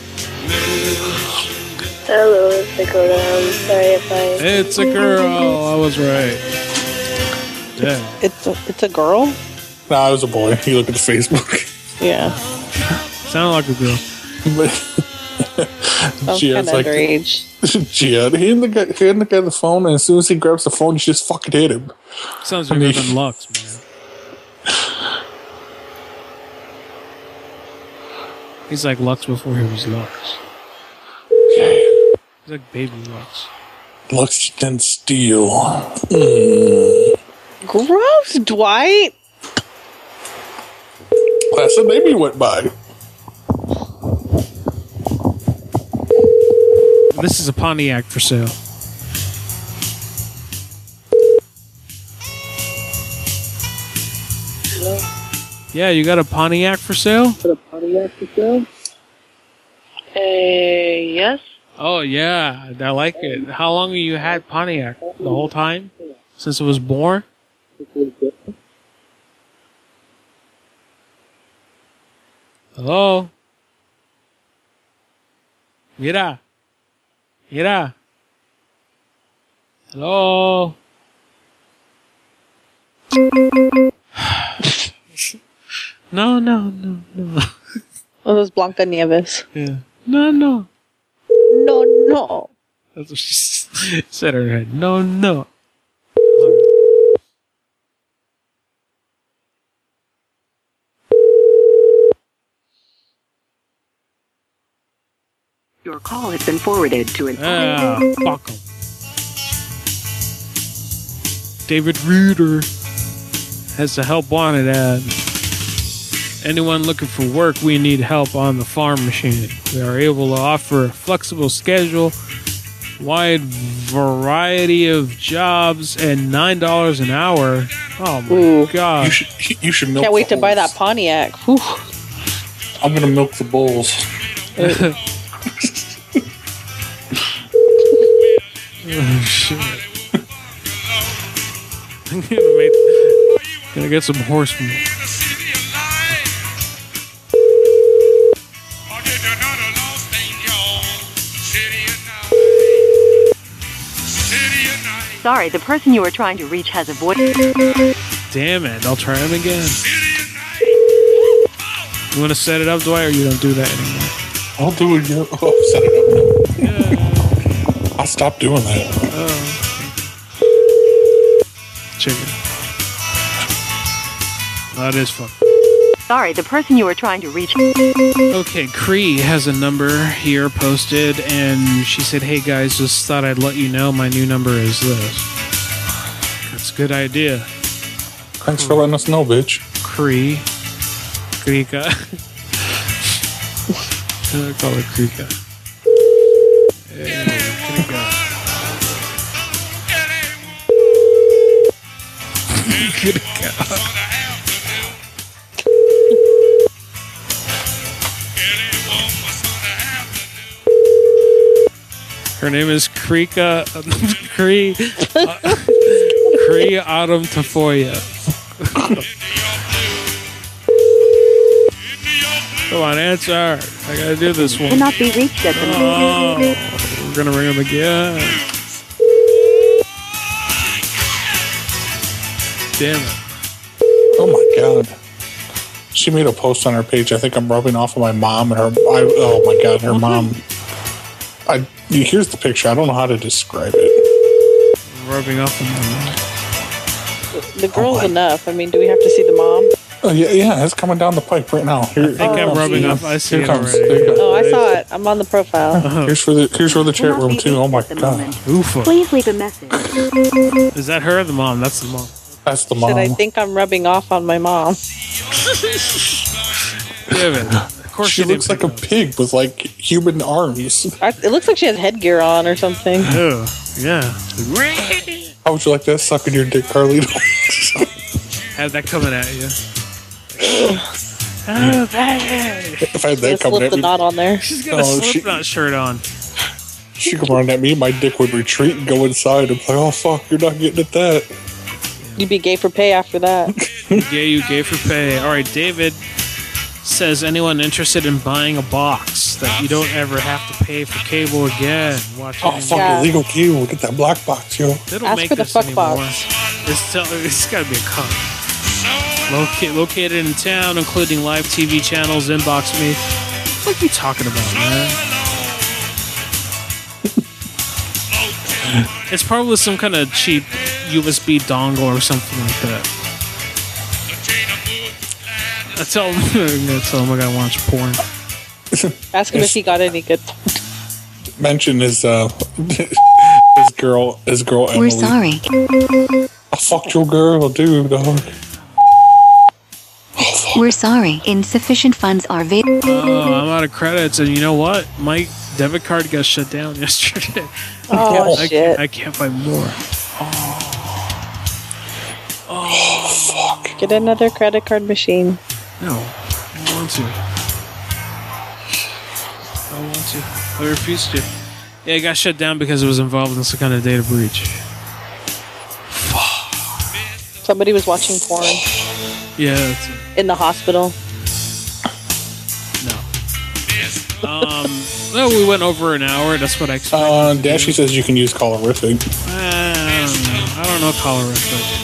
Hello, it's Dakota. I'm sorry if I... It's a girl. I was right. Yeah. It's a girl? Nah, it was a boy. You look at the Facebook. Yeah. Sounded like a girl. Sounds kind of underage. Jihad, he and the guy the phone, and as soon as he grabs the phone, you just fucking hit him. Sounds younger than Lux, man. He's like Lux before he was Lux. He's like baby Lux. Lux can steal. Gross, Dwight. Class of baby went by. This is a Pontiac for sale. Hello? Yeah, you got a Pontiac for sale? Yes? Oh, yeah. I like it. How long have you had Pontiac? The whole time? Since it was born? Hello? Mira. Hello? No. Oh, it was Blanca Nieves. Yeah. No. No. That's what she said in her head. No. Your call has been forwarded to an... Fuck him. David Reeder has a help wanted ad. Anyone looking for work, we need help on the farm machine. We are able to offer a flexible schedule, wide variety of jobs, and $9 an hour. Oh my god! You should milk. Can't wait the to buy bulls. that Pontiac. Whew. I'm gonna milk the bulls. Oh shit! I'm gonna get some horsemen. Sorry, the person you are trying to reach has a voice. Damn it, I'll try him again. You want to set it up, Dwight, or you don't do that anymore? I'll do it again. Oh, set it up now. I stopped doing that. Chicken. That is fun. Sorry, the person you are trying to reach. Okay, Cree has a number here posted, and she said, "Hey guys, just thought I'd let you know my new number is this." That's a good idea. Thanks for letting us know, bitch. Cree. Krika. I call her Krika. Hey, Krika. Krika. Her name is Krika. Cree Autumn Tafoya. Come on, answer. I gotta do this one. Cannot be reached at the moment. We're gonna ring him again. Damn it. Oh my god. She made a post on her page. I think I'm rubbing off on my mom and her. Oh my god, her mom. Here's the picture. I don't know how to describe it. Rubbing off on my mom. The girl's enough. I mean, do we have to see the mom? Oh yeah, it's coming down the pipe right now. Here, I think I'm rubbing off. I see it already. Oh, I saw it. I'm on the profile. Here's for the chat room too. Oh my god. Oofa. Please leave a message. Is that her or the mom? That's the mom. That's the mom. Said I think I'm rubbing off on my mom. David. Of course she looks like a pig with like human arms. It looks like she has headgear on or something. Oh, yeah. How would you like that sucking your dick, Carlito? Had that coming at you. If I had that coming slip at the me, knot on there. She's got a Slipknot shirt on. She come around at me, my dick would retreat and go inside. I'm like, oh fuck, you're not getting at that. You'd be gay for pay after that. You gay for pay. All right, David says, anyone interested in buying a box that you don't ever have to pay for cable again? Watch illegal cable. Get that black box, yo. They don't Ask make for the this fuck anymore. box. It's got to be a con. Located in town, including live TV channels, inbox me. What are you talking about, man? It's probably some kind of cheap USB dongle or something like that. I tell him I gotta watch porn. Ask him if he got any good. Mention his girl Emily. We're sorry. I fucked your girl, dude, dog. We're sorry. Insufficient funds are available. Oh, I'm out of credits, and you know what? My debit card got shut down yesterday. Oh, shit. I can't buy more. Oh, fuck. Get another credit card machine. No, I don't want to. I refuse to. Yeah, it got shut down because it was involved in some kind of data breach. Somebody was watching porn Yeah, that's it. in the hospital. No, we went over an hour. That's what I expected. Dashy says you can use Colorific. I don't know Colorific.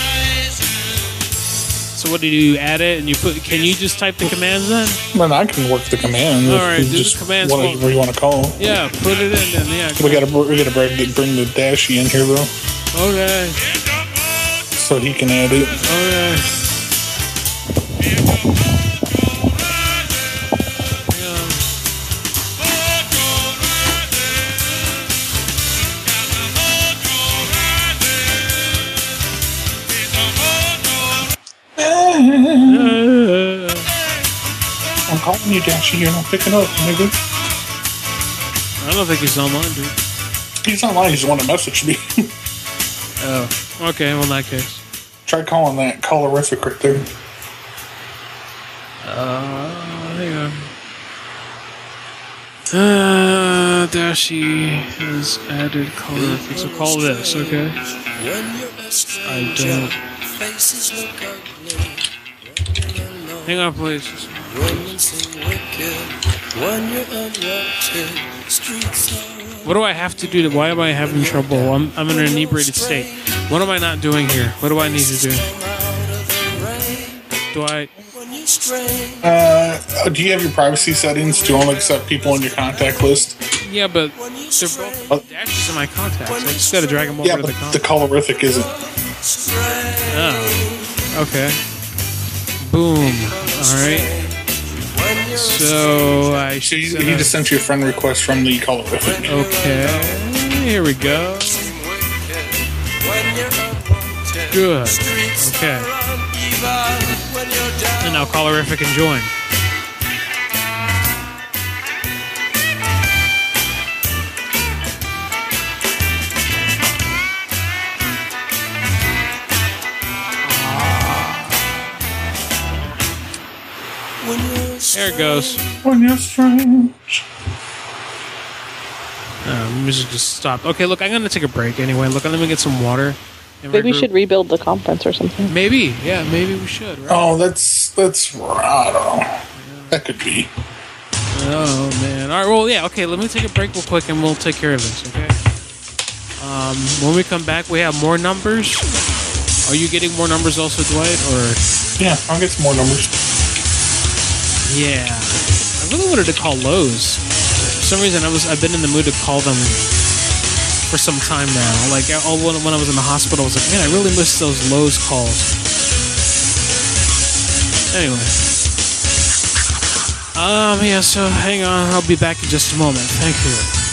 So what do you add it and you put? Can you just type the commands in? Man, I can work the commands. All right, do just the commands. whatever you want to call. Yeah, put it in. And yeah, We gotta bring the Dashy in here though, okay. so he can add it. Okay. I'm calling you, Dashy. You're not picking up, nigga. I don't think he's online, dude. He's online. He's the one to message me. Oh, okay. Well, in that case, Try calling that Colorific right there. hang on. Dashy has added Colorific. So call this, okay? I don't. Hang on, please. When you're unwanted, streets are What do I have to do? Why am I having trouble? I'm in an inebriated state. What am I not doing here? What do I need to do? Do you have your privacy settings to only accept people on your contact list? Yeah, but they're both dashes in my contacts. I just gotta drag them over to the contacts. The colorific isn't. Oh. Okay. Boom. Alright. So I should. He just sent you a friend request from the colorific. Okay. Here we go. Good. Okay. And now colorific and join. There it goes. When you're strange. Music just stopped. Okay, look, I'm gonna take a break anyway. Look, let me get some water. Maybe we should rebuild the conference or something. Maybe, yeah, maybe we should. Right? Oh, that's I don't know. That could be. Oh man. All right. Well, yeah. Okay. Let me take a break real quick, and we'll take care of this. Okay. When we come back, we have more numbers. Are you getting more numbers also, Dwight? Or yeah, I'll get some more numbers. Yeah. I really wanted to call Lowe's. For some reason, I've been in the mood to call them for some time now. Like when I was in the hospital, I was like, man, I really miss those Lowe's calls. Anyway. Yeah, so hang on. I'll be back in just a moment. Thank you.